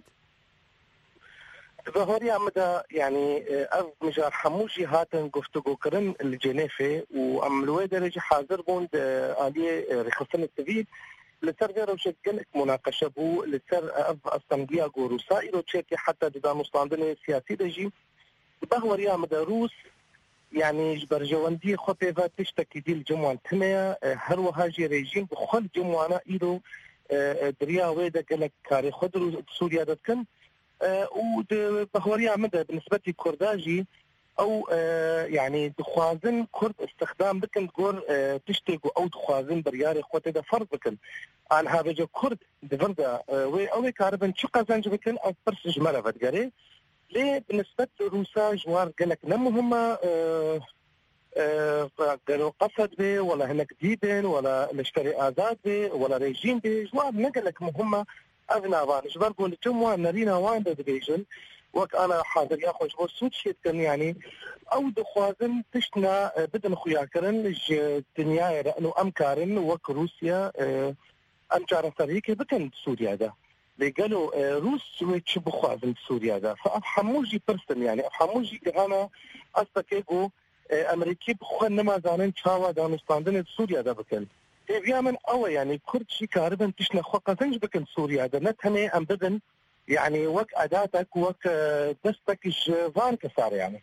ظهوري عمدا يعني مجار حموجي هاتن قفتقو كرن الجنيفة وعملوا درجة حاضر بوند آلية رخصن التفيد لسر غير وشكلك مناقشة بو لسر أستنبيا روسائي تشيكي حتى دا مستعندن سياسي دجي بهوري عمدا روس يعني جبر جواندي خطيفة تشتكي دي الجموان تنيا هر وهاجي ريجيم بخل جموانا إيدو دريا ويدا قلك كاري خدر سوريا دتكن وبهوري عمدا بالنسبة لكرداجي أو يعني دخوازن كرد استخدام بكن تقول تشتكوا أو دخوازن برياري خوتي ده فرض بكن عن هذا جو كرد دفردا أو كاربن شقة زنج بكن أو برسج مرة بدقري ليه بالنسبة لروسا جوار قالك نمهم قالوا قصد به ولا هناك ديبن ولا نشتري آزاد به ولا ريجيم به جواب نقلك مهمة أغنى بانش برقوا لتموا نرينا وان ديفيجن وك أنا حاضر ياخذ بو سود شيء يعني أو دخوازن تشنا بدن خياكرن الدنيا لأنه أمكارن وك روسيا أمكار طريقة بكن سوريا ده قالوا روس ويتش بخوازن سوريا ده فأفحموجي برسن يعني أفحموجي أنا أستكيقو امریکی بخو نما زانن چاوا دانستاندن سوریا ده بکن بیا من او يعني كرد شي كاربن تشنا خو قزنج بكن سوريا ده نتني ام بدن يعني وك اداتك وك دستك جوان كسار يعني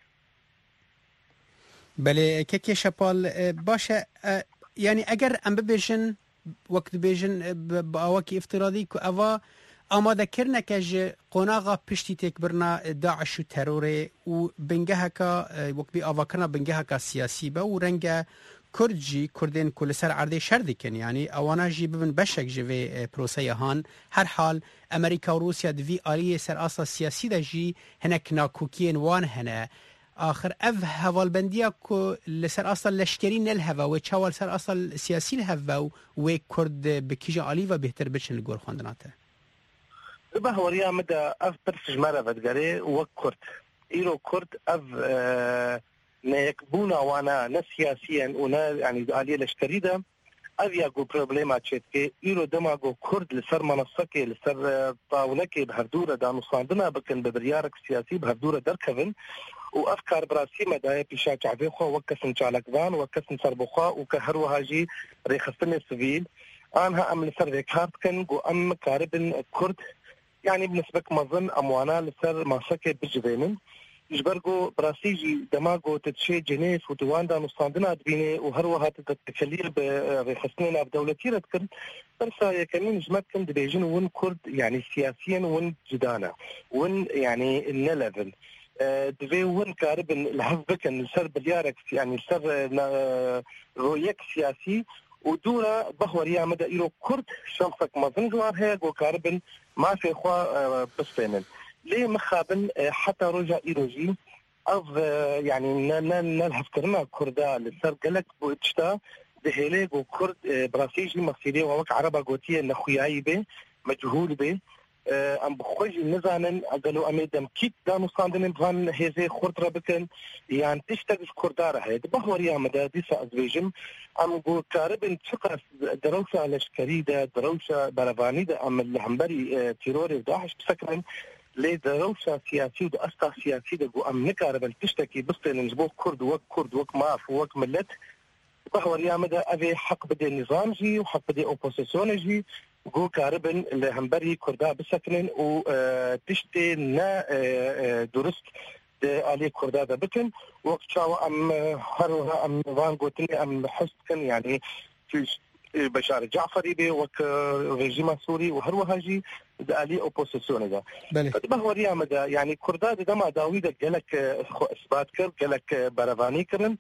بله كيكي شپال باشه يعني اگر ام ببیجن وقت بيجن باوكي افتراضي كو اوا آماده کرنه که قناغا پشتی تک برنا داعش و تروره و بنگه که وقت بی آوا کرنا بنگه که سیاسی با و رنگ کردجی کردین کل سر عرضه شرد کن یعنی اوانا جی ببن بشک جوی پروسه هان هر حال امریکا و روسیا دوی آلیه سر اصلا سیاسی دا جی هنک ناکوکین وان هنه آخر اف هوالبندیا کو لسر اصل لشکری نل هوا و چوال سر اصل سیاسی هوا و کرد بکیج علی و بهتر بچن گور خواندناته بهوريا مدى اف برسج مالا بدقاري وكرت ايرو كرت اف نيكبونا وانا نسياسيا ونا يعني آلية لشكريدة اف ياقو بروبليما تشيتكي ايرو دماغو كرد لسر منصكي لسر طاولكي بهردورة دانو صاندنا بكن ببريارك سياسي بهردورة دركفن وافكار براسي مدايا بيشا تعفيخو وكسن شالكفان وكسن سربخوا وكهروهاجي ريخستن السبيل انها ام لسر ريكارتكن وام كاربن كرد يعني بالنسبة كمظن أموانا لسر ماسكة بجبينن جبرقو براسيجي دماغو تتشي جنيف ودواندا نصاندنا دبيني وهروها تتكليل بخسنين بدولتي ردكن برسا يكمين جمتكن دبيجن ون كرد يعني سياسيا ون جدانا ون يعني النلفل دبي ون كاربن الهفبكن لسر بليارك يعني لسر رؤيك سياسي ودورة بهوريا مدى إيرو كرد شمسك مظن جوار هيك وكاربن ما في إخوة بس بينن ليه مخابن حتى رجع إيروجي أو يعني نلهف كرنا كردا لسر قلق بوتشتا دهيليق وكرد براسيجي مصيري ووك عربة قوتية نخوياي به مجهول به ام بخوجي نزانن قالوا اميدم كيت دانو صاندن بغان هيزي خورترا بكن يعني تشتغل كرداره هيد بهوريا مدى ديسا ازبيجم ام قو كاربن تشقى دروشة لشكريدة دروشة برافانيدة ام الهمبري تيروري وداعش بسكرن لي دروشة سياسي ودو استا سياسي دقو ام نكاربن تشتكي بسطين نجبو كرد وك ماف وك ملت بهوريا مدى افي حق بدي النظام جي وحق بدي اوبوزيسيون جي جو كاربن اللي همبري كردا بسكنن و تشتي نا درست عليه كردا بكن وقت شاو ام هروها ام فان قوتني ام حسكن يعني في بشار جعفري بي وك ريجيم سوري وهروها جي عليه اوبوزيسيون ده بهوريا مدى يعني كردا دما داويد قالك اثبات كر قالك برافاني كرن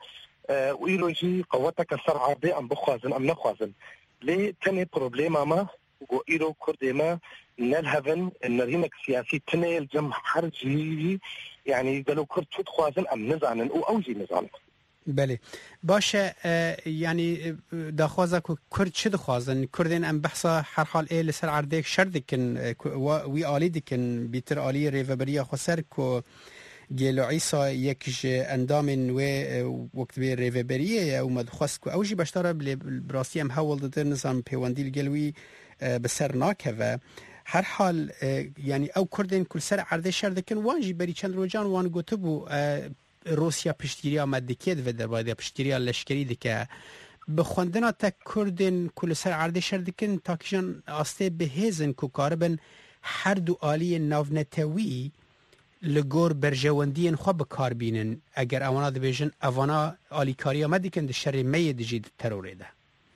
ويروجي قوتك السرعه دي ام بخوازن ام نخوازن ليه تاني بروبليما ما وإيرو كردما نلهفن النريمك سياسي تنيل جم حرجي يعني قالوا كرد شو تخوازن أم نزانن أو أوجي نزانن بله باشه يعني دخوازك كرد شو دخوازن كردين أم بحثا هر حال إيه لسر عردك شردكن وي آلي دكن بيتر آلي ريفابريا خسر كو جيلو عيسى يكج اندام و وقت بي ريفابريا او مدخواست كو اوجي باشتارا براسي ام هول دتر نظام بيوانديل جلوي بسر ناكه هر حال يعني او كردين كل سر عرض شردكن وانجي بري چند روجان وان گوتبو روسيا پشتیریا مدکید و در باید پشتیریا لشکری دکه بخوندنا تا کردین کل سر عرض شردکن تاکیجان آسته بهزن کو کاربن هر دو آلی ناونتوی لگور برجواندین خواب کار بینن اگر اوانا دبیجن اوانا آلیکاریا مدکن دشتر مید جید تروره ده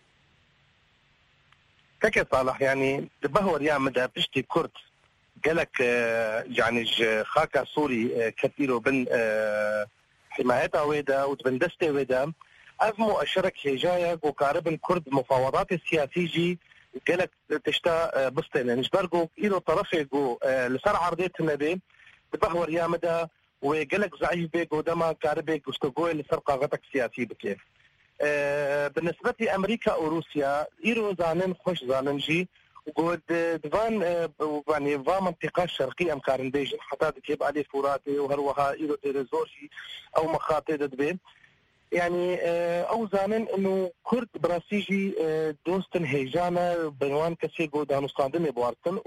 كيف صالح يعني بهور يعمل بشتي كرد قالك يعني خاكا سوري كثير بن حمايتها ويدا وبن دستي ويدا أزمو أشرك هجايا وقارب كرد مفاوضات السياسية قالك تشتا بسطين نجبرقو إلو طرفي جو لسر عرضية النبي بهور يعمل وقالك ضعيف بك ودما كاربك وستوغوي اللي سرقة غتك سياسي بكيف. بالنسبة لأمريكا وروسيا إيرو زانن خوش زانن جي وقود دفان يعني فا منطقة الشرقية أمكارن بيجن حتى تجيب عليه فوراتي وهروها إيرو تيريزورجي أو مخاطي دبين يعني أو زانن إنه كرد براسيجي دوستن هيجانا بنوان كسيجو دانوستان دمي بوارتن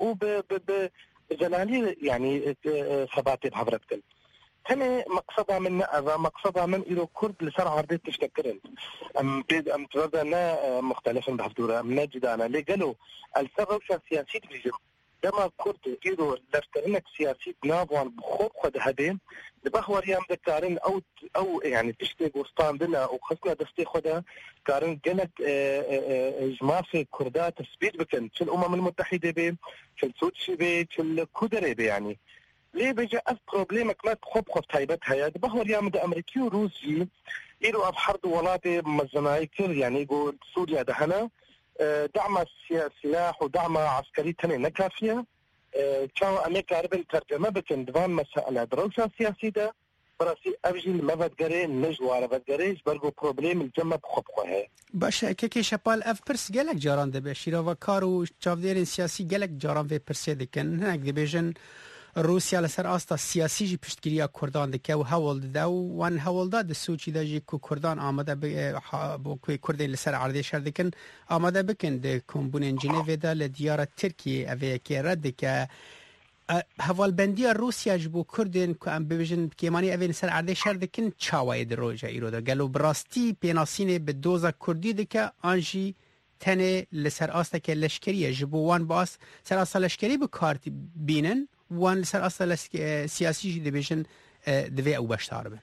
وبجلالي يعني ثباتي بحضرتكم. هنا مقصدها من أذا مقصدها من إلى كرد لسر عرضي تشتكرن أم تردنا مختلفا بحضورة من جدانا اللي قالوا السروشة سياسية بيجم لما كرد إلى لفترنك سياسية نابوان بخوب خد هدين لبخور يام ذكارن أو يعني تشتك وسطان دنا وخصنا دستي خدا كارن قالك إجماع في كردات تثبيت بكن في الأمم المتحدة بي في السوتشي بي في الكودري بي يعني ليه بيجي بروبليمك ما تخوب تايبتها يا بهور يا مدى أمريكي وروسي إلو أبحرد ولاتي مزنايكر يعني يقول سوريا دهنا دعم سلاح ودعم عسكري تاني نكافية كان أمريكا عربين ترجمة بكن دوان مسألة دروشة سياسية ده براسي أبجي ما بدقري نجوارة بدقريش برقو بروبليم الجمع بخوبخوها باشه که شپال اف پرس گلک جاران ده به شیرا و کارو چاودیر سیاسی گلک جاران و پرسه دکن هنگ دیبیژن روسیا لسر آستا سیاسی جی پشتگیری کردان دکه و هول ده و وان هول ده سوچی ده جی که کردان آمده با کردین لسر عرضه شر دکن آمده بکن ده کمبون جنیو ده لدیار ترکیه اوه که رد که هوال بندی روسیا جبو کردین که ام ببیجن کیمانی اوه لسر عرضه شر دکن چاوای ده روژه ایرو ده گلو براستی پیناسین به دوزا کردی دکه آنجی تنه لسر آستا که لشکریه جبو وان باس سر آستا لشکری بکارت بینن وان لسر أصل سياسي ديفيجن دفي أو باش تعربه.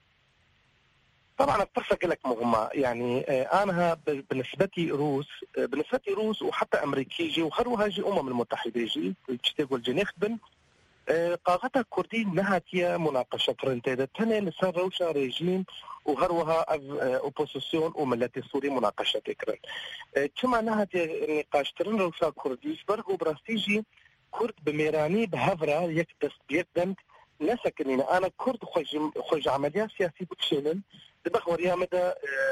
طبعا اتفق لك مهمة يعني أنا بالنسبة روس وحتى أمريكي وخروها جي المتحدة جي تشتغل جنيخ بن قاغتها كردين نهاتية مناقشة كرنتيدة تاني لسر روشا ريجيم وهروها أوبوسيسيون وملتي سوري مناقشة تكرن كما نهاتية نقاش ترن روشا كرديش برغو براستيجي كرد بميراني بهفرة يكدس بيقدم نسكنين أنا كرد خوش عملية سياسية بكشلن دبخور يا مدى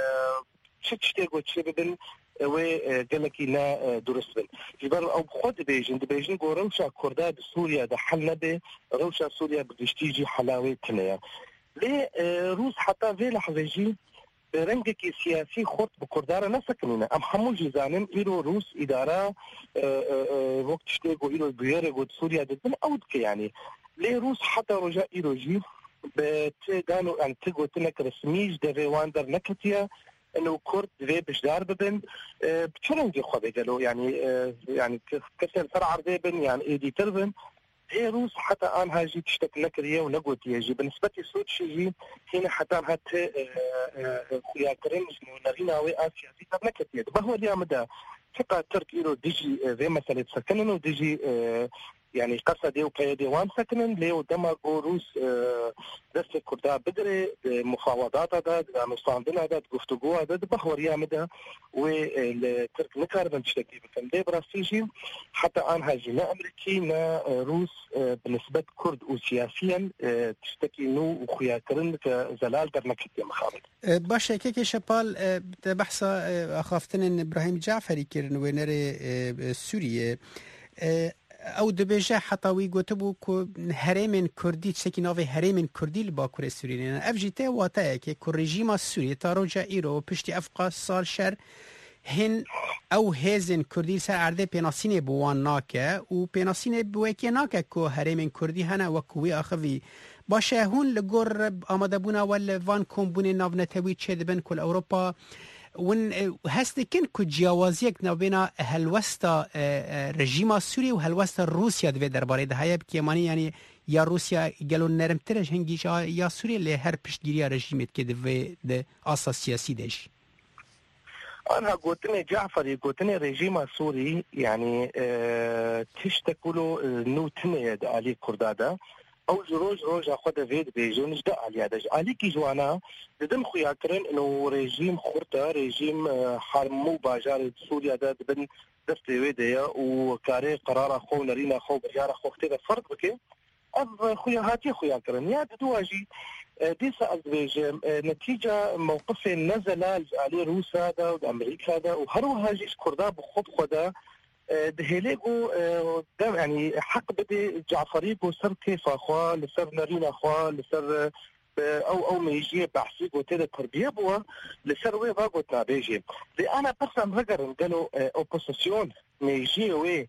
تشتيق وتشببن وقالكي لا درسبن جبر أو بخود بيجن قو روشا كردا بسوريا ده حل نبي روشا سوريا بدشتيجي حلاوي تنيا ليه روس حتى في لحظة جي رنجك سياسي خط بكردارة نسكننا أم حمول جزانم إيرو روس إدارة وقت شتيقو إيرو بيرغو سوريا دبن أودك يعني ليه روس حتى رجاء إيرو جي بتدانو أن تقو تنك رسميج دفي واندر نكتيا إنه كرد دفي بشدار ببن بتشرنجي خوضي قالوا يعني كسر فرع دبن يعني إيدي تربن هي روس حتى أنها جي تشتك نكرية ونقوت يجي بالنسبة لسوتشي جي هنا حتى أنها خويا كريم نغينا وآسيا زي نكت يد بهو اليوم مدى ثقة ترك إيرو ديجي زي مسألة سكنن وديجي يعني قصدي وقيادي وان سكنن ليو دماغو روس دست كردا بدري مفاوضات هذا مستعندنا هذا گفتگو هذا بهو اليوم مدى والترك نكاربن تشتكي بكم دي براسيجي حتى أنها جي نا أمريكي نا روس بالنسبة كرد وسياسيا تشتكي نو وخويا كرن كزلال در نكتيا مخابل باشه که شپال بحث أخافتن إبراهيم جعفري كرن ونري سوريا او دبیجه حتاوی گوتبو که هرم کردی چکی ناوی هرم کردی لباکور سوریه نه افجیته واته که رژیم سوریه تا روجا ایرو پشتی افقا سال شر هن او هزن کردی سر عرضه پیناسین بوان ناکه و پیناسین بوکی ناکه که هرم کردی هنه و کوی آخوی باشه هون لگور آماده بونا ول وان کمبون ناونتوی چه دبن کل اوروپا ون هستكن كجوازيك نبينا هلوستا رژیم سوري وهلوستا روسيا دوی درباره ده هيا بكيماني يعني يا روسيا قالوا نرمترش هنگيش يا سوريا اللي هر پشتگيريا رژيمت كده في ده اساس سياسي دش أنا قلتني جعفري قلتني رژیم سوري يعني تشتكلوا نوتني علي كردادا او روج اخذ فيد بيجون جدا على هذا علي كي جوانا بدم خويا كرن انه رژیم خورتا رژیم حرمو باجار سوريا ده بن دستي ويديا وكاري قرار اخو نرينا اخو بريار اخو اختي فرق بكي أف خويا هاتي خويا كرن يا دواجي ديسا أزبيج نتيجة موقف نزل على روسيا هذا وأمريكا هذا وهروها جيش كردا بخط خدا دهيليغو يعني حق بدي جعفريغو سر كيف أخوة لسر نارين أخوة لسر او ميجي بحثي قلت له تربيه بوا لسروي قلت له بيجي انا قسم رجل قالوا اوبوزيسيون ميجي وي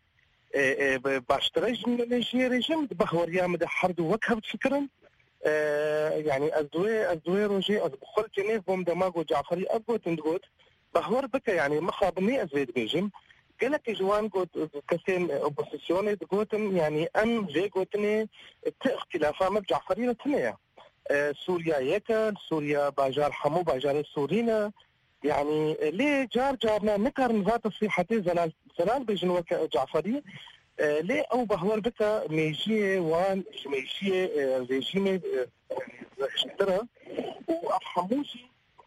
باشترج ميجي ريجيم بهوريا مد حرد وكهبت فكرا يعني ازوي روجي ادخل جنيف بوم دماغو جعفري قلت ندقوت بهور بك يعني مخابني ازيد بيجم قال لك جوان قلت كسين اوبوزيسيون قلت يعني ام جي قلتني اختلافا مع جعفري لتنيا سوريا يكل سوريا باجار حمو باجار السورينا يعني ليه جارنا نكر ذات الصيحتي زلال بجنوك جعفري ليه او بهور بك ميجي وان ميجي ريجيمي اشترى وحموشي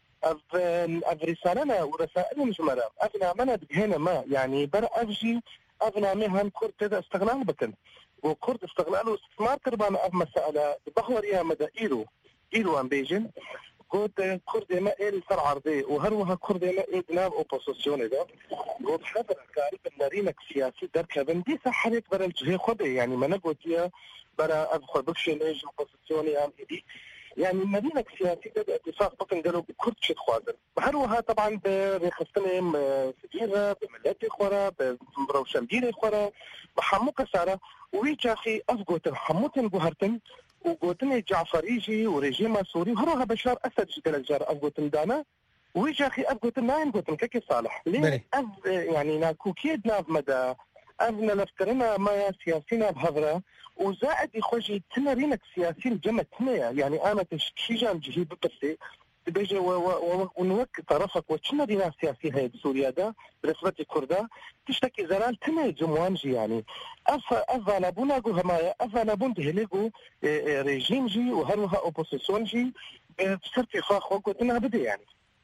اف رسالنا ورسائل مجمرة افنا منا هنا ما يعني بر افجي افنا مهن كرد كذا استغلال بكن وكرد استغلال واستثمار كربان اف مسألة بخوريها مدى إيرو أم بيجن قلت كرد ما إيل سر عرضي وهروها كرد ما إيل ناب أوبوزيسيون ده قلت حضر كارب النارينك سياسي دركا بندي سحريك برا الجهة خدي يعني ما نقول يا برا أدخل بكشن إيج أوبوزيسيوني أم إيدي يعني المدينة السياسية اتفاق بطن قالوا بكرد شد خوازن بهروها طبعا بريخستنهم سجيرة بملاتي خورا بمروشنجيري خورا بحموكا سارة ويجا أخي أفقوتن حموتن بوهرتن وقوتني جعفريجي وريجيما سوري وهروها بشار أسد جدل الجار أفقوتن دانا ويجا أخي أفقوتن ناين قوتن كيكي صالح ليه يعني ناكو كيدنا بمدى أبنا لفترنا ما سياسينا بهذرة وزائد يخوجي تنارينك سياسي الجمع تنيا يعني أنا تشكيجان جهي ببسي بيجي ونوك طرفك وشنا دينا سياسي هاي بسوريا دا برسبة كردا تشتكي زلال تنيا جموانجي يعني أفا لابونا قو همايا أفا لابون تهليقو ريجيم جي وهروها أوبوزيسيون جي بسرتي خاخ وقوتنا بدي يعني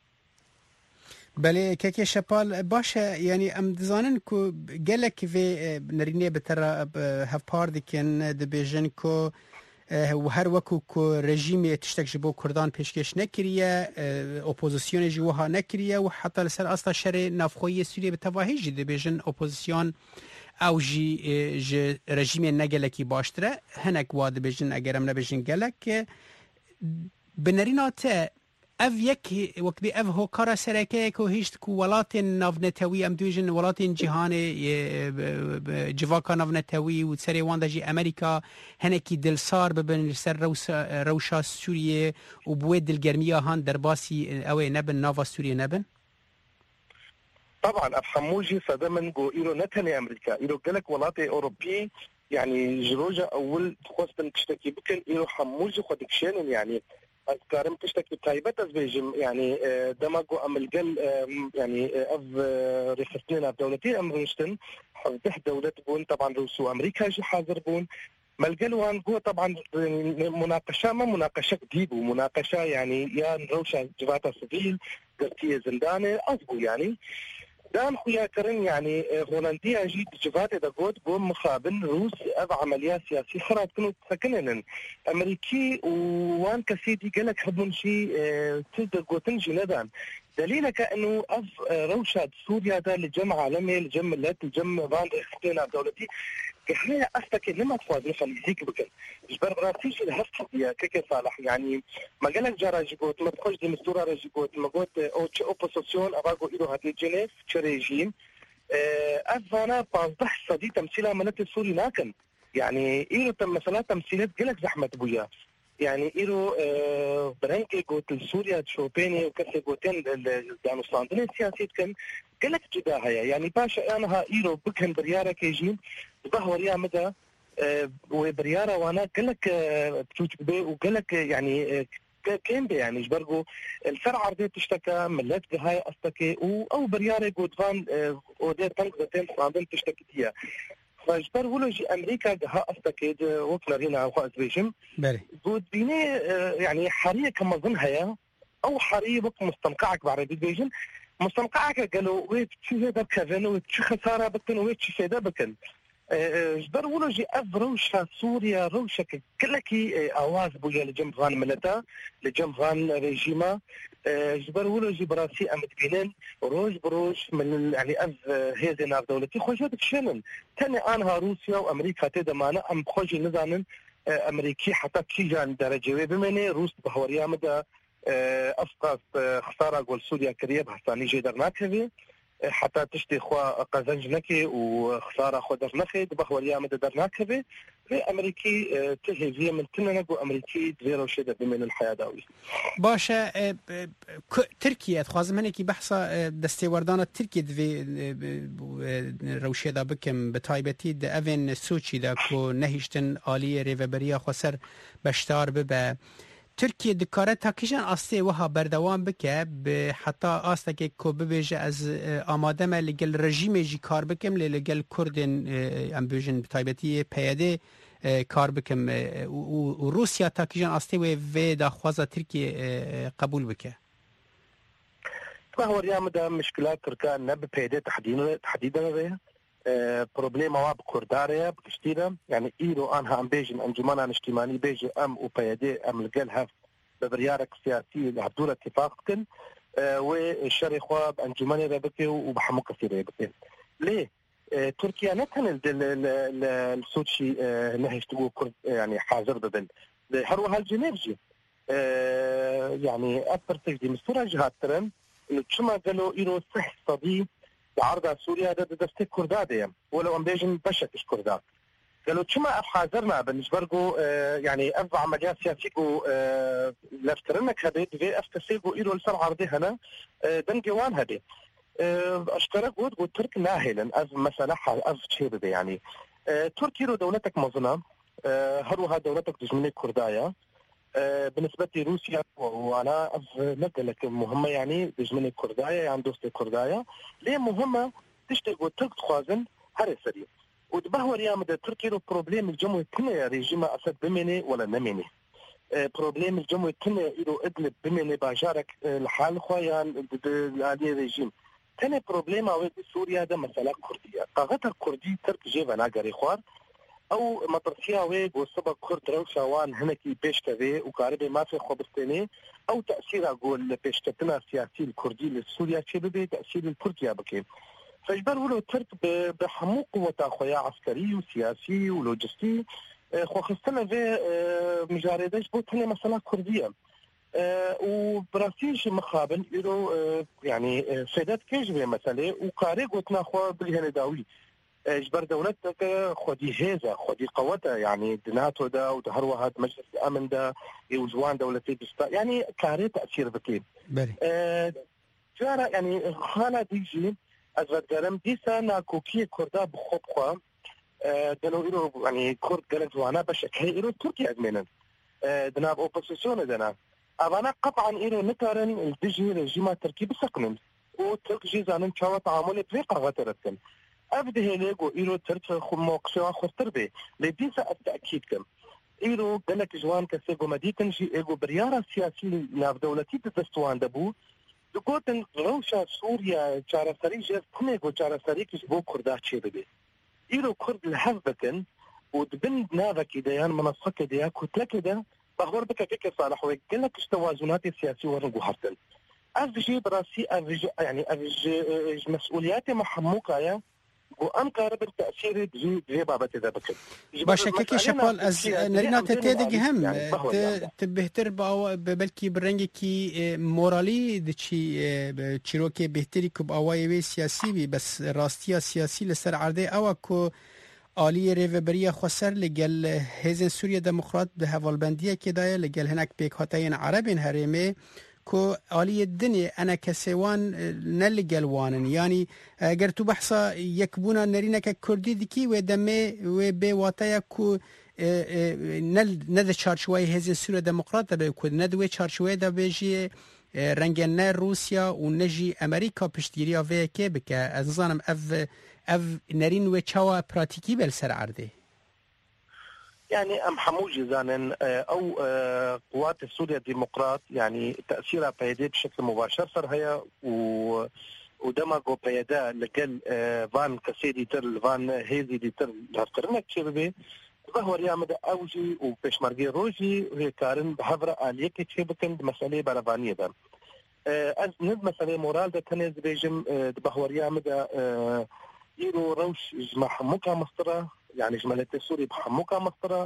بله که شپال باشه یعنی ام دزانن کو گلک و نرینه بتر هف پاردکن دبیجن کو و هر وکو کو رژیم تشتک جبو کردان پیشکش نکریه اپوزیسیون جوها نکریه و حتی لسر اصلا شر نافخوی سوریه به تواهی جی دبیجن اپوزیسیون او جی رژیم نگلکی باشتره هنک واد بیجن اگرم نبیجن گلک بنرینات اف یک وقت اف هو کار سرکه که هیچ کو ولات نافنتوی ام دویجن ولات جهان جواکا نافنتوی و سری واندجی امریکا هنکی دلسار ببن سر روشا سوریه و بوید دلگرمیا هان درباسی او نبن نافا سوریه نبن طبعا اف حموجي صدمن جو ايرو نتني امريكا ايرو قالك ولات اوروبي يعني جروجا اول تخوستن تشتكي بكن ايرو حموجي خدك شين يعني أذكارم تشتكي تايبت أزبيجم يعني دماغو أملقل يعني أف ريخستين أف دولتين أمريشتن حفتح دولة بون طبعا روسو أمريكا جي حاضر بون ملقل وان قوة طبعا مناقشة ما مناقشة جديد ومناقشة يعني يا نروشا جفاتا سبيل قرتية زندانة أصبو يعني دام خويا كرن يعني هولنديا جيت جفات إذا قلت قوم مخابن روس أب عمليات سياسية خرات كانوا تسكنن أمريكي وان كسيدي قالك حبون شيء تقدر قوتنجي ندان دليلك إنه أف روشاد سوريا ده لجمع عالمي لجمع لات لجمع باند اختينا دولتي كحية أستكي لما تفاضل خليزيك بكن جبر براتيش الهفت يا كيكي صالح يعني ما قالك جارا جيبوت ما تخش دي مستورة رجيبوت ما قلت أوبوزيسيون أباقو إيرو هاتي جنيف كريجيم أفانا بازدح صدي تمثيلها منات السوري ناكن يعني إيرو مثلا تمثيلات قالك زحمة بويا يعني إيرو برنكي قلت سوريا شوبيني وكسي قلتين دانو صاندنين سياسيت كان قالك جداها يعني باشا أنا إيرو بكهن بريارة كيجين بهوريا مدى وبريارة وانا قالك بتوجبه وقالك يعني كين بي يعني جبرقو الفرع عرضي تشتكى ملات هاي أستكي أو بريارة قدفان ودي تنك ذاتين صاندن تشتكي فيها فجبر ولوجي أمريكا ها أستكي وكنا رينا وخاز بيجم قد بيني يعني حرية كما ظن هيا أو حرية وقت مستنقعك بعد بيجم مستنقعك قالوا ويت شو هذا بكذا ويت شو خسارة بكن ويت شو فايدة بكن جبر ولو جي روشة سوريا روشة كلكي آواز بويا لجمفان ملتا لجمفان ريجيما جبر ولو جي براسي أمد بينن روج بروج من يعني هذه ناف دولتي خوجات كشنن تاني أنها روسيا وأمريكا تدا معنا أم خوجي نزانن أمريكي حتى كيجان درجة بمني روس بهوريا مدى أفقاس خسارة قول سوريا كريب حساني جيدر ناكهي حتى تشتي خوا قزنج نكي وخسارة خوا در نخي دبخ وليا مدى در ناكهي في أمريكي تهيزية من تننق وأمريكي دفيرو شدة بمن الحياة داوي باشا تركيا تخوازم هنكي بحثا دستي وردانا تركيا دفي روشي دا بكم بتايبتي دا أفن سوچي دا كو نهيشتن آلية ريفبريا خسر بشتار ببا ترکیه دکاره تاکیشن آستی وها بردوام بکه به حتی آسته که کو ببیجه از آماده ما لگل رژیم جی کار بکم لگل کردن ام بیجن بتایبتی پیاده کار بکم و روسیا تاکیشن آستی و داخوازه ترکیه قبول بکه هو اليوم ده مشكلات تركيا نب پیاده تحديدا به بروبليم واب كرداريا بكشتيرا يعني إيرو أنها أم بيجن أنجمانا اجتماعي بيجي أم وبيادي أم الجلها ببريارك سياسي لعبدولة اتفاقكن والشري خواب أنجماني رابطي وبحمو كثير رابطي ليه؟ تركيا نتهن السوتشي نهشتو كرد يعني حاضر بدل هروا هالجنيفجي يعني أكثر تجدي مستورة جهات ترن إنه كما قالوا إيرو صح صديق بعرض سوريا ده دستي كردادية ولو أم بيجن بشكش كرداد قالوا كما أفحاضرنا بالنسبة لكو يعني أف عمليات سياسيكو لفترنك هبيت في أفتسيكو إيرو لسر عرضي هنا دنجوان هبيت أشترك وترك ناهلا أف مثلا أف شيء يعني تركيا دولتك مظنة هروها دولتك دجمني كردايا بالنسبة لروسيا وأنا نقلك مهمة يعني دجمني كردايا يعني دوستي كردايا ليه مهمة تشتغل وترك خوازن هري سريع ودبهور يا مدى تركيا بروبليم الجمهور التنية ريجيما أسد بمني ولا نمني بروبليم الجمهور التنية إلو إدلب بمني باجارك الحال خويان الآلية ريجيم تاني بروبليم أويد سوريا ده مسألة كردية قاغتها الكردي ترك جيفا ناقري خوار او مطرحيا ويق وسبب كرد روشا وان هنكي بيشكذي وقاربي ما في خبرتيني او تأثير اقول بيشكتنا السياسي الكردي لسوريا شي ببي تأثير الكردية بكي فاجبر ولو ترك بحمو قوة اخويا عسكري وسياسي ولوجستي خو خستنا في مجاردش بوتني مسألة كردية وبراسيش مخابن يرو يعني سيدات كيجبي مسألة وقاري قوتنا اخوة بالهنداوي اجبر دولتك خدي هيزه خدي قوتها يعني دناتو ده وتهروها مجلس الامن ده وزوان دولتي يعني كاري تاثير بكي جارة يعني خاله ديجي ازغرم ديسا ناكوكي كردا بخوب خوا دنو إيرو يعني كرد قالت وانا بشكل إيرو تركيا ادمنا دنا اوبوزيسيون دنا انا قطعا إيرو نترن الديجي رجيم تركي بسقنن وترك جيزان شاو تعامل بطريقه غترتن أبده ليجو إيرو ترتفع موقفها خطر به لديسا التأكيد كم إيرو قالك جوان كسيجو مديتن جي إيجو بريارة سياسي ناف دولتي تدستوان دبو دقوتن روشا سوريا جارة سري جيز كنيجو جارة سري كجبو كردات شي ببي إيرو كرد الحفبكن ودبن نافك ديان منصك ديا كتلك دا بخبر بك كيك صالح ويقلك توازنات السياسي ورنقو حفتن أفجي براسي أفجي يعني أفجي مسؤولياتي محموكة يا وأنكر بالتأثير جي بابتي ذا بكر باشكل شپال از نرینا تتیدگی هم بهتر با بلکی برنگی کی مورالی دچی چیروکی بهتری کب آوای سیاسی بی بس راستیا سیاسی لسر عرضه او کو آلی ریوبری خسر لگل هزن سوریا دموکرات به حوالبندیه که دایه لگل هنک بیک هاتین عربین هریمه کو آلی الدنيا أنا كسوان نلقى الوانن يعني اگر تو بحثا يكبونا نرينا ككردي دكي ودمي وبواتايا كو ند چارچوي هزن سوريا ديمقراطية بكو ندوي چارچوي دا بيجي رنگن روسيا ونجي أمريكا پشتگیری في كي بك أظنم اف نرين و چاوا براتيكي بالسر عرضه يعني أم حموجي زانن أو قوات سوريا الديمقراط يعني تأثيرها بيدي بشكل مباشر صار هي ودماغو بيدا لقل فان كسيدي تر فان هيزي دي تر هفكرنك شبه ظهور يعمد أوجي وبشمرجي روجي وهي كارن بحضرة آليك شبكن مسألة بربانية ده از ند مسألة مورال ده تنز بيجم بحضور يعمد يرو روش جمع حموكا مصطرة يعني جمالة سوري بحموكا مصطرة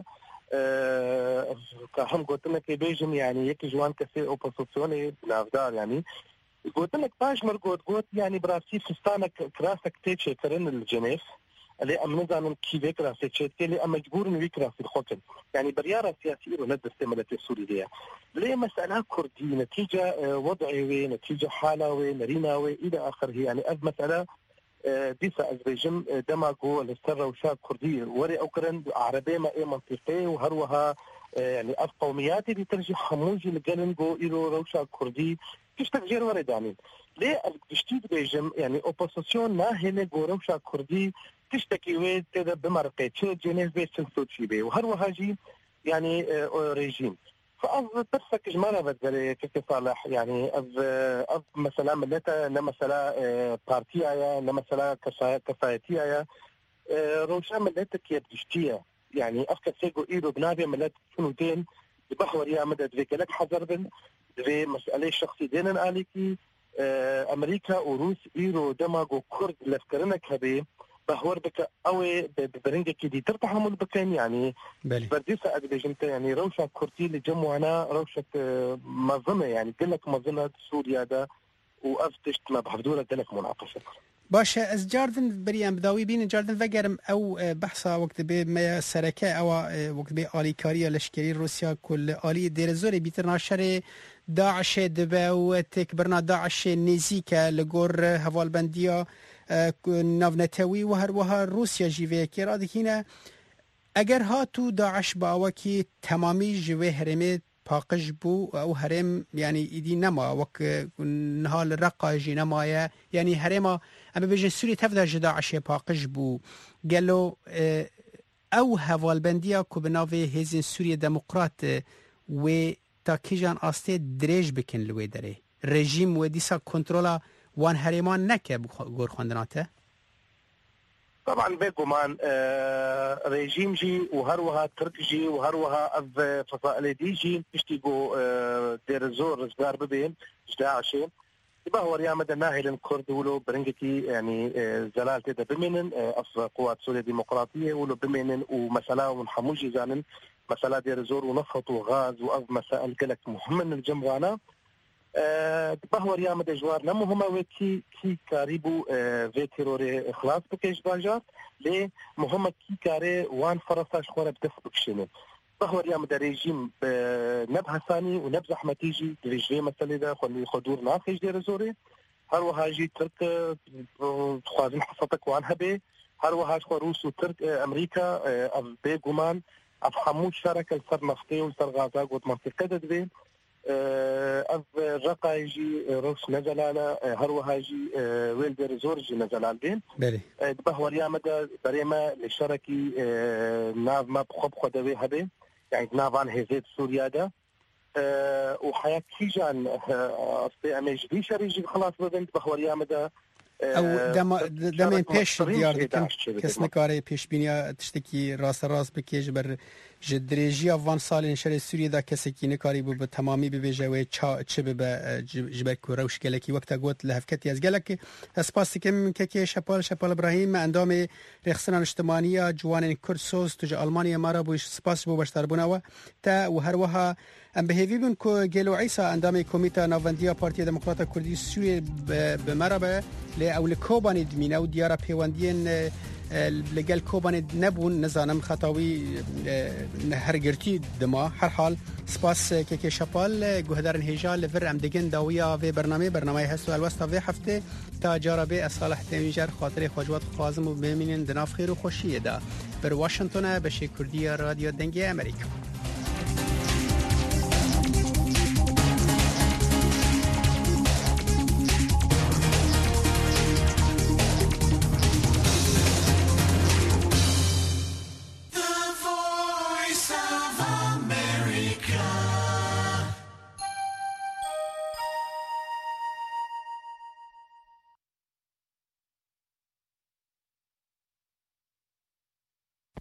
كهم قلت لك بيجم يعني يك جوان كسي اوبوزيسيوني نافدار يعني قلت لك باش مرقود قلت يعني براسي فستانك كراسك تيتشي كرن الجنيف اللي امنزان كي ذكر سيتشي اللي مجبور انه يكره في الخطن يعني برياره سياسيه وند استملة السوريه ليه مساله كردي نتيجه وضعي نتيجه حاله نرينا الى اخره يعني از مساله ديسا أزبيجم دماغو الاسترى وشاب كردي وري أوكرن عربية ما منطقية وهروها يعني أف قومياتي اللي ترجي حموجي لقلنجو إلو روشا كردي كيش تغجير وردانين ليه تشتيد بيجم يعني أوبوزيسيون ناهنة جو روشا كردي تشتكي تدا بمرقية جينيز بيت سنسوتشي بي وهروها جي يعني ريجيم فأظ ترسك إجمالا بدري كيف صالح يعني أظ مثلا ملتا نمثلا بارتيايا نمثلا كفايتيايا روشا ملتا كيف تشتيا يعني أفكر سيقو إيرو بنابيا ملتا شنو دين بحور يا مدى ذيك لك حذر بن ذي مسألة شخصي دينا آليكي أمريكا وروس إيرو دماغو كرد لفكرنك هبي بحور بك أوي برنجة دي ترتحمل بكين يعني برديسة أدبيجنت يعني روشة كورتي اللي جمعنا روشة منظمة يعني قلك منظمة سوريا دا وأفتشت ما بحفدولا دلك مناقشة باشه از جاردن بريان بداوي بين جاردن وگرم او بحثا وقت به ما سرکه او وقت به آلیکاری لشکری روسیا کل آلی دیرزوری بیتر ناشر داعش دبه و تکبرنا داعش نزیک لگور هوالبندیا نافنتوی و هر وها روسیا جیوه که را دکینه اگر ها تو داعش با وکی تمامی جوه هرمه پاقش بو او هرم يعني ايدي نما وك نهال الرقا جي نمايا يعني هرما اما بيجي سوري تفدا جدا عشي پاقش بو قالوا او هوالبنديا كوبنافي هيزن سوريا ديمقراط و تاكيجان استي دريج بكن لوي دري ريجيم وديسا كنترولا وان هرمان نكه غور خواندناته طبعا بيقومان ريجيم جي وهروها ترك جي وهروها اف فصائل دي جي تشتيقو دير زور رزقار ببين جداعشي يبقى هو ريامة ناهل الكرد ولو برنجتي يعني زلال تيدا بمينن اف قوات سوريا ديمقراطية ولو بمينن ومسألة ونحموجي زانن مسألة دير زور ونفط وغاز واف مسائل قلك مهمن الجمغانا بهو ريامة جوار نمو هما وكي كي كاريبو في تيروري اخلاص بكيش باجات ليه مهمة كي كاري وان فرصاش خورا بدف بكشيني بهو ريامة ريجيم نبه ثاني ونبز احمتيجي دريجي مسألة دا خلي خدور ناخيش دير زوري هرو هاجي ترك خوازن حصتك وان هبي هرو هاج خو روس وترك امريكا اف بيقومان اف حمود شركة السر نفطي والسر غازاق ومنطقة دبي اف رقا يجي روس نزلاله هروها يجي ويلدر زورجي نزلال دين بله بهو ريامة بريمة لشركي ناف ما بخب خدوي هبي يعني نافان هزيت سوريا دا وحياة كيجان اصلي اميج بي شريجي خلاص ببنت بهو ريامة او دم پیش دیار دکن کس نکاره پیش بینی تشتکی راست بکیج بر جدریجی افغان سال نشر سوریه دا کسی کی نکاری بو به تمامی ببیجه و چه به جبر کوروش گلکی وقت گوت لهفکتی از گلک اسپاس کم که شپال ابراهیم اندام رخصنان اجتماعی جوان کرد سوز تو آلمانیا مارا بو سپاس بو بشتر بنوا تا و هر وها ام بهوی بن کو گلو عیسی اندام کمیته ناوندیا پارتی دموکرات کردی سوریه به مربع او لکوبان دمینه و دیاره پیوندین لگل کوبان نبون نزانم خطاوی هرگرتی دما هر حال سپاس که شپال گهدارن هجال لور ام دگن داویا و برنامه هستو الوسطا و هفته تا جاربه اصالح تمیجر خاطر خوجوات خوازم و بمینن دناف خیر و خوشیه دا بر واشنطن به کردی رادیو دنگی امریکا.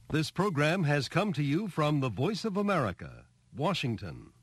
This program has come to you from the Voice of America, Washington.